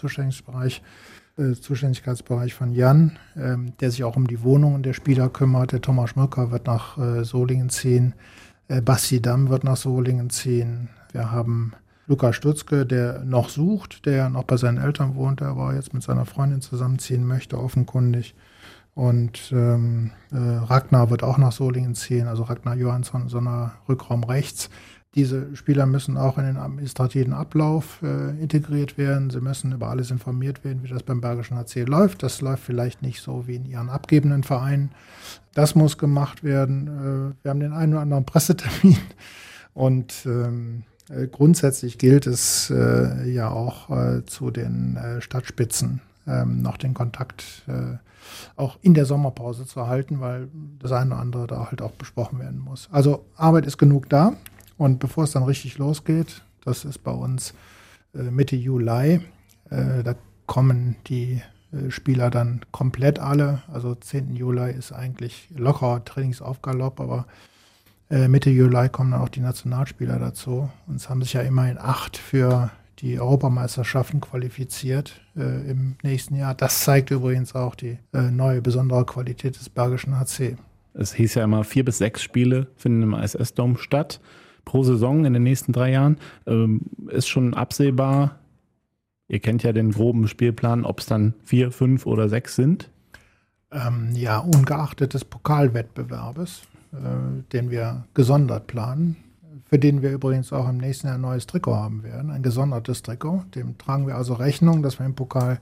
Zuständigkeitsbereich von Jan, der sich auch um die Wohnungen der Spieler kümmert. Der Thomas Schmöcker wird nach Solingen ziehen. Basti Damm wird nach Solingen ziehen. Wir haben Lukas Stutzke, der noch sucht, der noch bei seinen Eltern wohnt, der aber jetzt mit seiner Freundin zusammenziehen möchte, offenkundig. Und Ragnar wird auch nach Solingen ziehen, also Ragnar Johansson, so einer Rückraum rechts. Diese Spieler müssen auch in den administrativen Ablauf integriert werden. Sie müssen über alles informiert werden, wie das beim Bergischen HC läuft. Das läuft vielleicht nicht so wie in ihren abgebenden Vereinen. Das muss gemacht werden. Wir haben den einen oder anderen Pressetermin. Und grundsätzlich gilt es ja auch zu den Stadtspitzen noch den Kontakt auch in der Sommerpause zu halten, weil das eine oder andere da halt auch besprochen werden muss. Also Arbeit ist genug da. Und bevor es dann richtig losgeht, das ist bei uns Mitte Juli, da kommen die Spieler dann komplett alle. Also 10. Juli ist eigentlich lockerer Trainingsaufgalopp, aber Mitte Juli kommen dann auch die Nationalspieler dazu. Und es haben sich ja immerhin 8 für die Europameisterschaften qualifiziert im nächsten Jahr. Das zeigt übrigens auch die neue besondere Qualität des Bergischen HC. Es hieß ja immer 4 bis 6 Spiele finden im ISS-Dom statt pro Saison in den nächsten 3 Jahren. Ist schon absehbar, ihr kennt ja den groben Spielplan, ob es dann 4, 5 oder 6 sind? Ja, ungeachtet des Pokalwettbewerbes, den wir gesondert planen, für den wir übrigens auch im nächsten Jahr ein neues Trikot haben werden, ein gesondertes Trikot. Dem tragen wir also Rechnung, dass wir im Pokal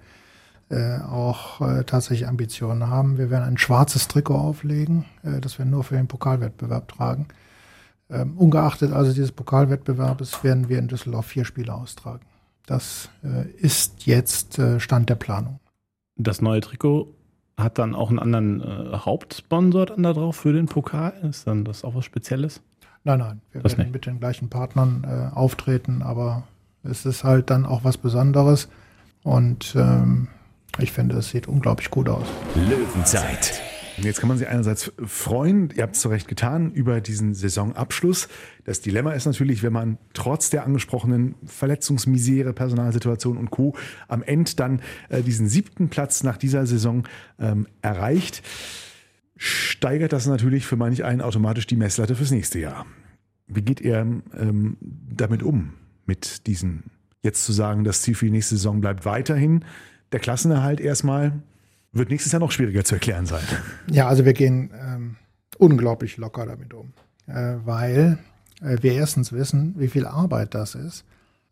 auch tatsächlich Ambitionen haben. Wir werden ein schwarzes Trikot auflegen, das wir nur für den Pokalwettbewerb tragen. Ungeachtet also dieses Pokalwettbewerbes werden wir in Düsseldorf 4 Spiele austragen. Das ist jetzt Stand der Planung. Das neue Trikot hat dann auch einen anderen Hauptsponsor dann da drauf für den Pokal? Ist dann das auch was Spezielles? Nein, wir werden mit den gleichen Partnern auftreten, aber es ist halt dann auch was Besonderes und ich finde, es sieht unglaublich gut aus. Löwenzeit. Jetzt kann man sich einerseits freuen, ihr habt es zu Recht getan, über diesen Saisonabschluss. Das Dilemma ist natürlich, wenn man trotz der angesprochenen Verletzungsmisere, Personalsituation und Co. am Ende dann diesen 7. Platz nach dieser Saison erreicht, steigert das natürlich für manch einen automatisch die Messlatte fürs nächste Jahr. Wie geht ihr damit um, mit diesen, jetzt zu sagen, das Ziel für die nächste Saison bleibt weiterhin der Klassenerhalt erstmal? Wird nächstes Jahr noch schwieriger zu erklären sein. Ja, also wir gehen unglaublich locker damit um, weil wir erstens wissen, wie viel Arbeit das ist,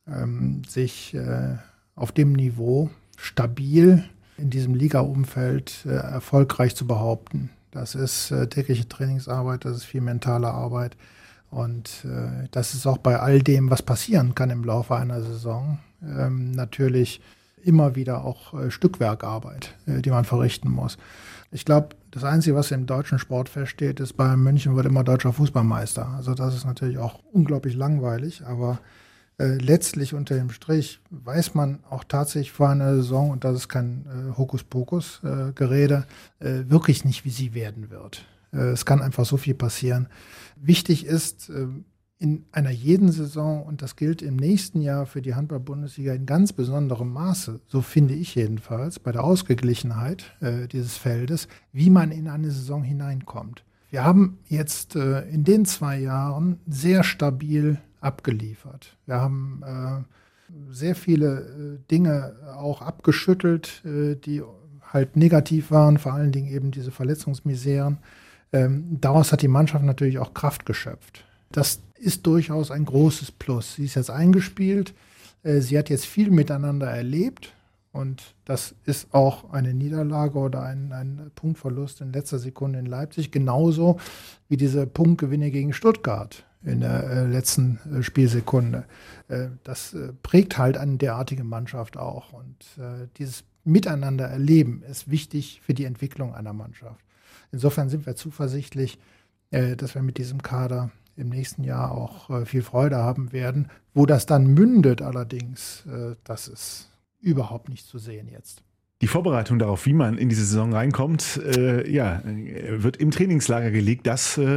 sich auf dem Niveau stabil in diesem Liga-Umfeld erfolgreich zu behaupten. Das ist tägliche Trainingsarbeit, das ist viel mentale Arbeit und das ist auch bei all dem, was passieren kann im Laufe einer Saison, natürlich immer wieder auch Stückwerkarbeit, die man verrichten muss. Ich glaube, das Einzige, was im deutschen Sport feststeht, ist, Bayern München wird immer deutscher Fußballmeister. Also das ist natürlich auch unglaublich langweilig, aber letztlich unter dem Strich weiß man auch tatsächlich vor einer Saison, und das ist kein Hokuspokus-Gerede, wirklich nicht, wie sie werden wird. Es kann einfach so viel passieren. Wichtig ist, in einer jeden Saison, und das gilt im nächsten Jahr für die Handball-Bundesliga in ganz besonderem Maße, so finde ich jedenfalls, bei der Ausgeglichenheit dieses Feldes, wie man in eine Saison hineinkommt. Wir haben jetzt in den 2 Jahren sehr stabil abgeliefert. Wir haben sehr viele Dinge auch abgeschüttelt, die halt negativ waren, vor allen Dingen eben diese Verletzungsmiseren. Daraus hat die Mannschaft natürlich auch Kraft geschöpft. Das ist durchaus ein großes Plus. Sie ist jetzt eingespielt, sie hat jetzt viel miteinander erlebt und das ist auch eine Niederlage oder ein Punktverlust in letzter Sekunde in Leipzig, genauso wie diese Punktgewinne gegen Stuttgart in der letzten Spielsekunde. Das prägt halt eine derartige Mannschaft auch und dieses Miteinander erleben ist wichtig für die Entwicklung einer Mannschaft. Insofern sind wir zuversichtlich, dass wir mit diesem Kader im nächsten Jahr auch viel Freude haben werden. Wo das dann mündet allerdings, das ist überhaupt nicht zu sehen jetzt. Die Vorbereitung darauf, wie man in diese Saison reinkommt, wird im Trainingslager gelegt. Das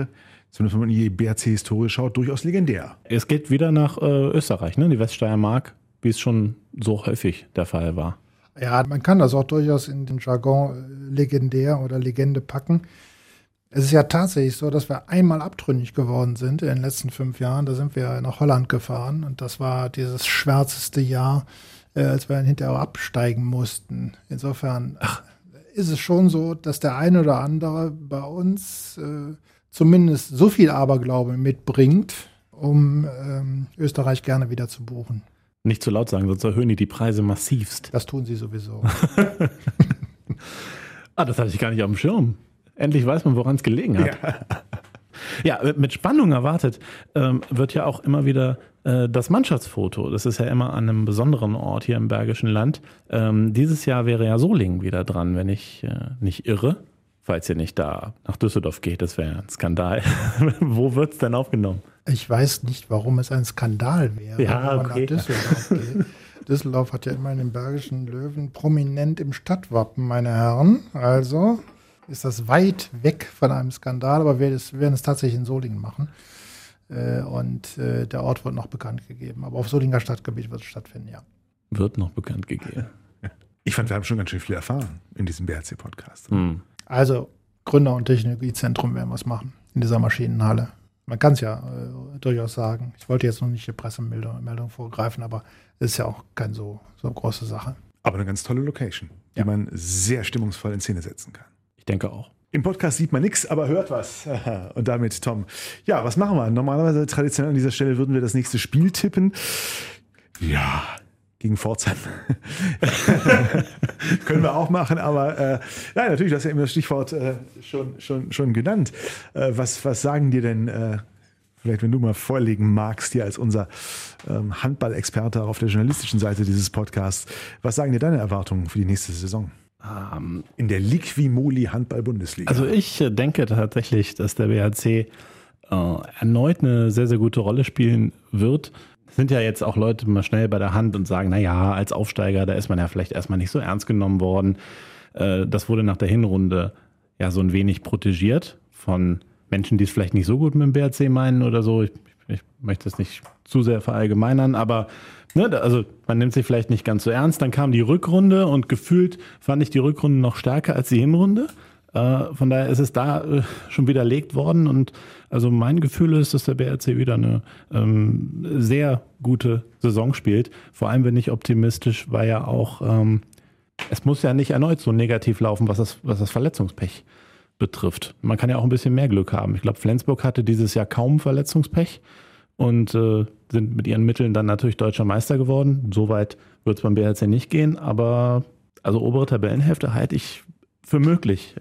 zumindest wenn man in die BRC-Historie schaut, durchaus legendär. Es geht wieder nach Österreich, ne? Die Weststeiermark, wie es schon so häufig der Fall war. Ja, man kann das auch durchaus in den Jargon legendär oder Legende packen. Es ist ja tatsächlich so, dass wir einmal abtrünnig geworden sind in den letzten 5 Jahren. Da sind wir nach Holland gefahren und das war dieses schwärzeste Jahr, als wir dann hinterher absteigen mussten. Insofern ist es schon so, dass der eine oder andere bei uns zumindest so viel Aberglaube mitbringt, um Österreich gerne wieder zu buchen. Nicht zu laut sagen, sonst erhöhen die Preise massivst. Das tun sie sowieso. Das hatte ich gar nicht auf dem Schirm. Endlich weiß man, woran es gelegen hat. Ja, mit Spannung erwartet wird ja auch immer wieder das Mannschaftsfoto. Das ist ja immer an einem besonderen Ort hier im Bergischen Land. Dieses Jahr wäre ja Solingen wieder dran, wenn ich nicht irre. Falls ihr nicht da nach Düsseldorf geht, das wäre ein Skandal. Wo wird es denn aufgenommen? Ich weiß nicht, warum es ein Skandal wäre, ja, wenn man okay. nach Düsseldorf geht. Düsseldorf hat ja immer den Bergischen Löwen prominent im Stadtwappen, meine Herren. Also ist das weit weg von einem Skandal, aber wir werden es tatsächlich in Solingen machen. Und der Ort wird noch bekannt gegeben. Aber auf Solinger Stadtgebiet wird es stattfinden, ja. Wird noch bekannt gegeben. Ich fand, wir haben schon ganz schön viel erfahren in diesem BRC-Podcast. Also Gründer- und Technologiezentrum werden wir es machen in dieser Maschinenhalle. Man kann es ja durchaus sagen. Ich wollte jetzt noch nicht die Pressemeldung vorgreifen, aber es ist ja auch keine so große Sache. Aber eine ganz tolle Location, die man sehr stimmungsvoll in Szene setzen kann. Ich denke auch. Im Podcast sieht man nichts, aber hört was. Und damit, Tom, ja, was machen wir? Normalerweise traditionell an dieser Stelle würden wir das nächste Spiel tippen. Ja, gegen Pforzheim. Können wir auch machen, aber ja, natürlich, du hast ja immer das Stichwort schon genannt. Was sagen dir denn, vielleicht wenn du mal vorlegen magst, hier als unser Handball-Experte auf der journalistischen Seite dieses Podcasts, was sagen dir deine Erwartungen für die nächste Saison? In der Liqui-Moly Handball-Bundesliga. Also ich denke tatsächlich, dass der BHC erneut eine sehr, sehr gute Rolle spielen wird. Es sind ja jetzt auch Leute mal schnell bei der Hand und sagen, naja, als Aufsteiger, da ist man ja vielleicht erstmal nicht so ernst genommen worden. Das wurde nach der Hinrunde ja so ein wenig protegiert von Menschen, die es vielleicht nicht so gut mit dem BHC meinen oder so. Ich möchte es nicht zu sehr verallgemeinern, aber also man nimmt sich vielleicht nicht ganz so ernst. Dann kam die Rückrunde und gefühlt fand ich die Rückrunde noch stärker als die Hinrunde. Von daher ist es da schon widerlegt worden und also mein Gefühl ist, dass der BRC wieder eine sehr gute Saison spielt. Vor allem bin ich optimistisch, weil ja auch es muss ja nicht erneut so negativ laufen, was das Verletzungspech betrifft. Man kann ja auch ein bisschen mehr Glück haben. Ich glaube, Flensburg hatte dieses Jahr kaum Verletzungspech und sind mit ihren Mitteln dann natürlich deutscher Meister geworden. Soweit wird es beim BRC nicht gehen, aber also obere Tabellenhälfte halte ich für möglich.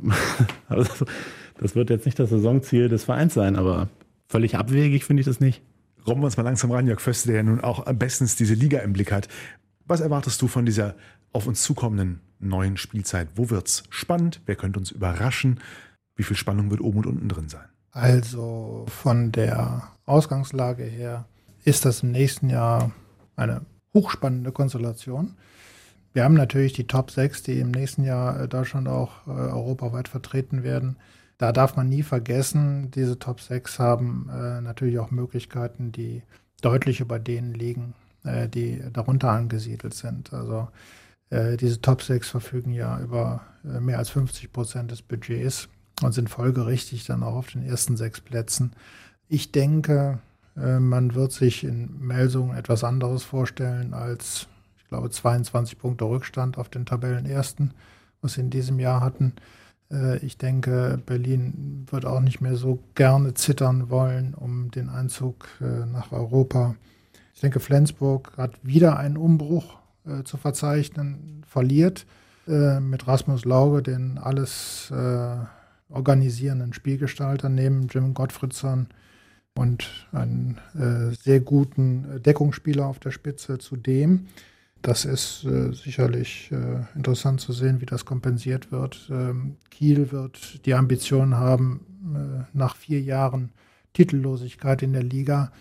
Also, das wird jetzt nicht das Saisonziel des Vereins sein, aber völlig abwegig finde ich das nicht. Robben wir uns mal langsam ran, Jörg Föste, der ja nun auch bestens diese Liga im Blick hat. Was erwartest du von dieser auf uns zukommenden neuen Spielzeit? Wo wird's spannend? Wer könnte uns überraschen? Wie viel Spannung wird oben und unten drin sein? Also von der Ausgangslage her ist das im nächsten Jahr eine hochspannende Konstellation. Wir haben natürlich die Top 6, die im nächsten Jahr Deutschland auch europaweit vertreten werden. Da darf man nie vergessen, diese Top 6 haben natürlich auch Möglichkeiten, die deutlich über denen liegen, die darunter angesiedelt sind. Also diese Top 6 verfügen ja über mehr als 50% des Budgets und sind folgerichtig dann auch auf den ersten 6 Plätzen. Ich denke, man wird sich in Melsungen etwas anderes vorstellen als, ich glaube, 22 Punkte Rückstand auf den Tabellenersten, was sie in diesem Jahr hatten. Ich denke, Berlin wird auch nicht mehr so gerne zittern wollen um den Einzug nach Europa. Ich denke, Flensburg hat wieder einen Umbruch zu verzeichnen, verliert mit Rasmus Lauge, den alles organisierenden Spielgestalter neben Jim Gottfriedson und einen sehr guten Deckungsspieler auf der Spitze zudem. Das ist sicherlich interessant zu sehen, wie das kompensiert wird. Kiel wird die Ambition haben, nach 4 Jahren Titellosigkeit in der Liga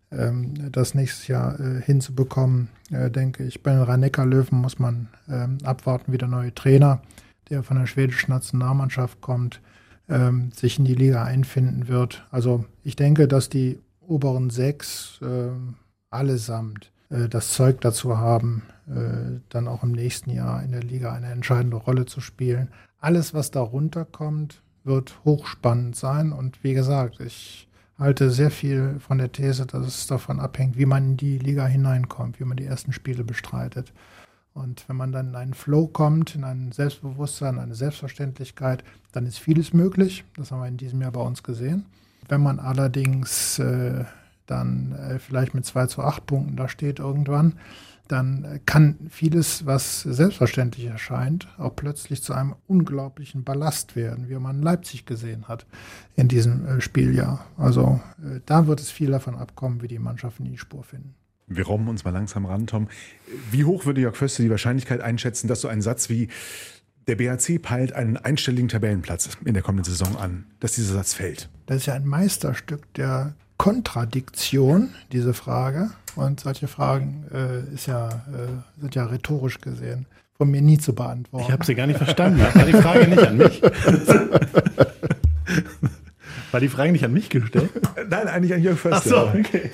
das nächstes Jahr hinzubekommen, denke ich. Bei den Rhein-Neckar-Löwen muss man abwarten, wie der neue Trainer, der von der schwedischen Nationalmannschaft kommt, sich in die Liga einfinden wird. Also ich denke, dass die oberen 6 allesamt das Zeug dazu haben, dann auch im nächsten Jahr in der Liga eine entscheidende Rolle zu spielen. Alles, was darunter kommt, wird hochspannend sein. Und wie gesagt, ich halte sehr viel von der These, dass es davon abhängt, wie man in die Liga hineinkommt, wie man die ersten Spiele bestreitet. Und wenn man dann in einen Flow kommt, in ein Selbstbewusstsein, eine Selbstverständlichkeit, dann ist vieles möglich. Das haben wir in diesem Jahr bei uns gesehen. Wenn man allerdings dann vielleicht mit 2-8 Punkten da steht irgendwann, dann kann vieles, was selbstverständlich erscheint, auch plötzlich zu einem unglaublichen Ballast werden, wie man Leipzig gesehen hat in diesem Spieljahr. Also da wird es viel davon abkommen, wie die Mannschaften die Spur finden. Wir robben uns mal langsam ran, Tom. Wie hoch würde Jörg Föste die Wahrscheinlichkeit einschätzen, dass so ein Satz wie der BHC peilt einen einstelligen Tabellenplatz in der kommenden Saison an, dass dieser Satz fällt? Das ist ja ein Meisterstück der Kontradiktion, diese Frage. Und solche Fragen sind ja rhetorisch gesehen von mir nie zu beantworten. Ich habe sie gar nicht verstanden. War die Frage nicht an mich? War die Frage nicht an mich gestellt? Nein, eigentlich an Jörg Föste. Ach so, okay.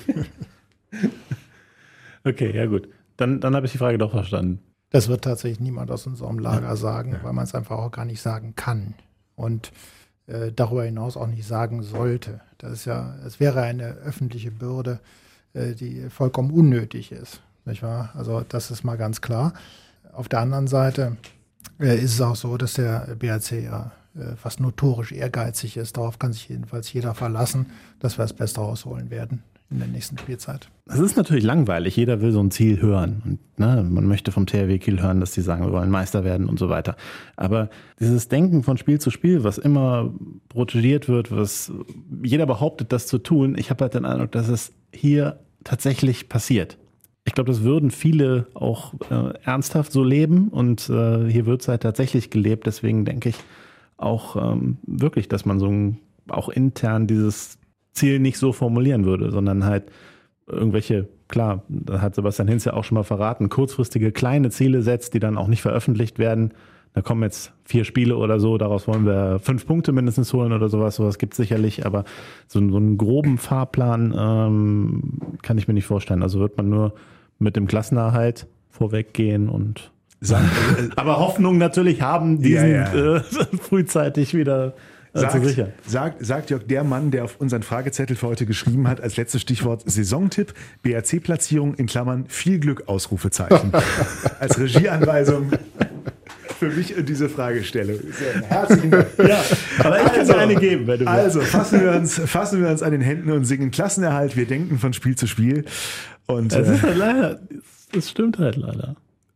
Okay, ja gut. Dann habe ich die Frage doch verstanden. Das wird tatsächlich niemand aus unserem Lager sagen, weil man es einfach auch gar nicht sagen kann. Und darüber hinaus auch nicht sagen sollte. Es wäre eine öffentliche Bürde, die vollkommen unnötig ist. Nicht wahr? Also das ist mal ganz klar. Auf der anderen Seite ist es auch so, dass der BHC ja fast notorisch ehrgeizig ist. Darauf kann sich jedenfalls jeder verlassen, dass wir das Beste rausholen werden in der nächsten Spielzeit. Es ist natürlich langweilig. Jeder will so ein Ziel hören. Und, man möchte vom THW Kiel hören, dass die sagen, wir wollen Meister werden und so weiter. Aber dieses Denken von Spiel zu Spiel, was immer protegiert wird, was jeder behauptet, das zu tun, ich habe halt den Eindruck, dass es hier tatsächlich passiert. Ich glaube, das würden viele auch ernsthaft so leben. Und hier wird es halt tatsächlich gelebt. Deswegen denke ich auch wirklich, dass man auch intern dieses Ziel nicht so formulieren würde, sondern halt irgendwelche, klar, da hat Sebastian Hinz ja auch schon mal verraten, kurzfristige kleine Ziele setzt, die dann auch nicht veröffentlicht werden. Da kommen jetzt 4 Spiele oder so, daraus wollen wir 5 Punkte mindestens holen oder sowas gibt es sicherlich, aber so einen groben Fahrplan kann ich mir nicht vorstellen. Also wird man nur mit dem Klassenerhalt vorweggehen und aber Hoffnung natürlich haben, diesen frühzeitig wieder Sagt Jörg, der Mann, der auf unseren Fragezettel für heute geschrieben hat, als letztes Stichwort Saisontipp, BRC-Platzierung in Klammern, viel Glück, Ausrufezeichen. Als Regieanweisung für mich in diese Fragestellung. Herzlichen Dank. Ja, aber ich kann dir eine geben, wenn du willst. Also fassen wir uns an den Händen und singen Klassenerhalt. Wir denken von Spiel zu Spiel. Und, das ist halt leider, das stimmt halt leider.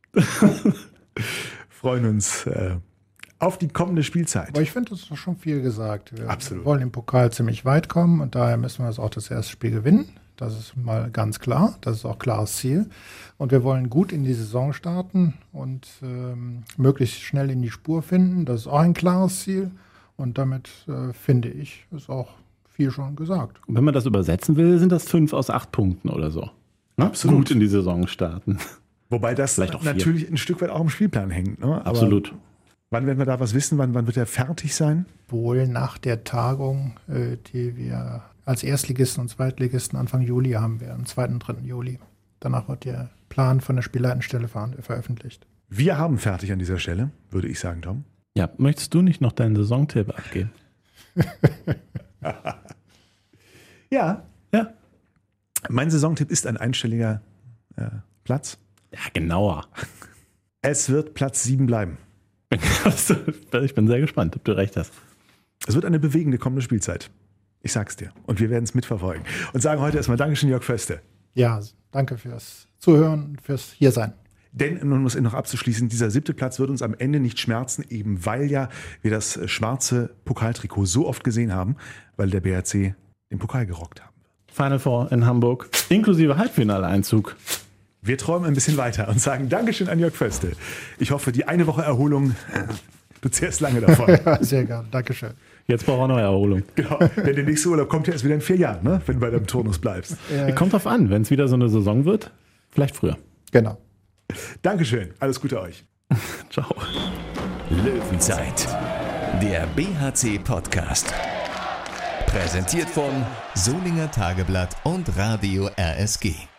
Freuen uns auf die kommende Spielzeit. Aber ich finde, das ist doch schon viel gesagt. Wir Absolut. wollen im Pokal ziemlich weit kommen und daher müssen wir auch das erste Spiel gewinnen. Das ist mal ganz klar. Das ist auch klares Ziel. Und wir wollen gut in die Saison starten und möglichst schnell in die Spur finden. Das ist auch ein klares Ziel. Und damit, finde ich, ist auch viel schon gesagt. Und wenn man das übersetzen will, sind das 5 aus 8 Punkten oder so. Ne? Absolut. Gut in die Saison starten. Wobei das natürlich ein Stück weit auch im Spielplan hängt. Ne? Aber absolut. Wann werden wir da was wissen? Wann wird er fertig sein? Wohl nach der Tagung, die wir als Erstligisten und Zweitligisten Anfang Juli haben werden, 2. und 3. Juli. Danach wird der Plan von der Spielleitenstelle veröffentlicht. Wir haben fertig an dieser Stelle, würde ich sagen, Tom. Ja, möchtest du nicht noch deinen Saisontipp abgeben? Ja. Mein Saisontipp ist ein einstelliger Platz. Ja, genauer. Es wird Platz 7 bleiben. Ich bin sehr gespannt, ob du recht hast. Es wird eine bewegende kommende Spielzeit. Ich sag's dir. Und wir werden es mitverfolgen. Und sagen heute erstmal Dankeschön, Jörg Föste. Ja, danke fürs Zuhören und fürs Hiersein. Denn, nun muss ich noch abzuschließen, dieser 7. Platz wird uns am Ende nicht schmerzen, eben weil ja wir das schwarze Pokaltrikot so oft gesehen haben, weil der BHC den Pokal gerockt haben. Final Four in Hamburg, inklusive Halbfinaleinzug. Wir träumen ein bisschen weiter und sagen Dankeschön an Jörg Föste. Ich hoffe, die eine Woche Erholung, du zehrst lange davon. Ja, sehr gerne, Dankeschön. Jetzt braucht er neue Erholung. Genau, denn der nächste Urlaub kommt ja erst wieder in 4 Jahren, ne? Wenn du bei deinem Turnus bleibst. Kommt drauf an, wenn es wieder so eine Saison wird, vielleicht früher. Genau. Dankeschön, alles Gute euch. Ciao. Löwenzeit, Der BHC-Podcast. Präsentiert von Solinger Tageblatt und Radio RSG.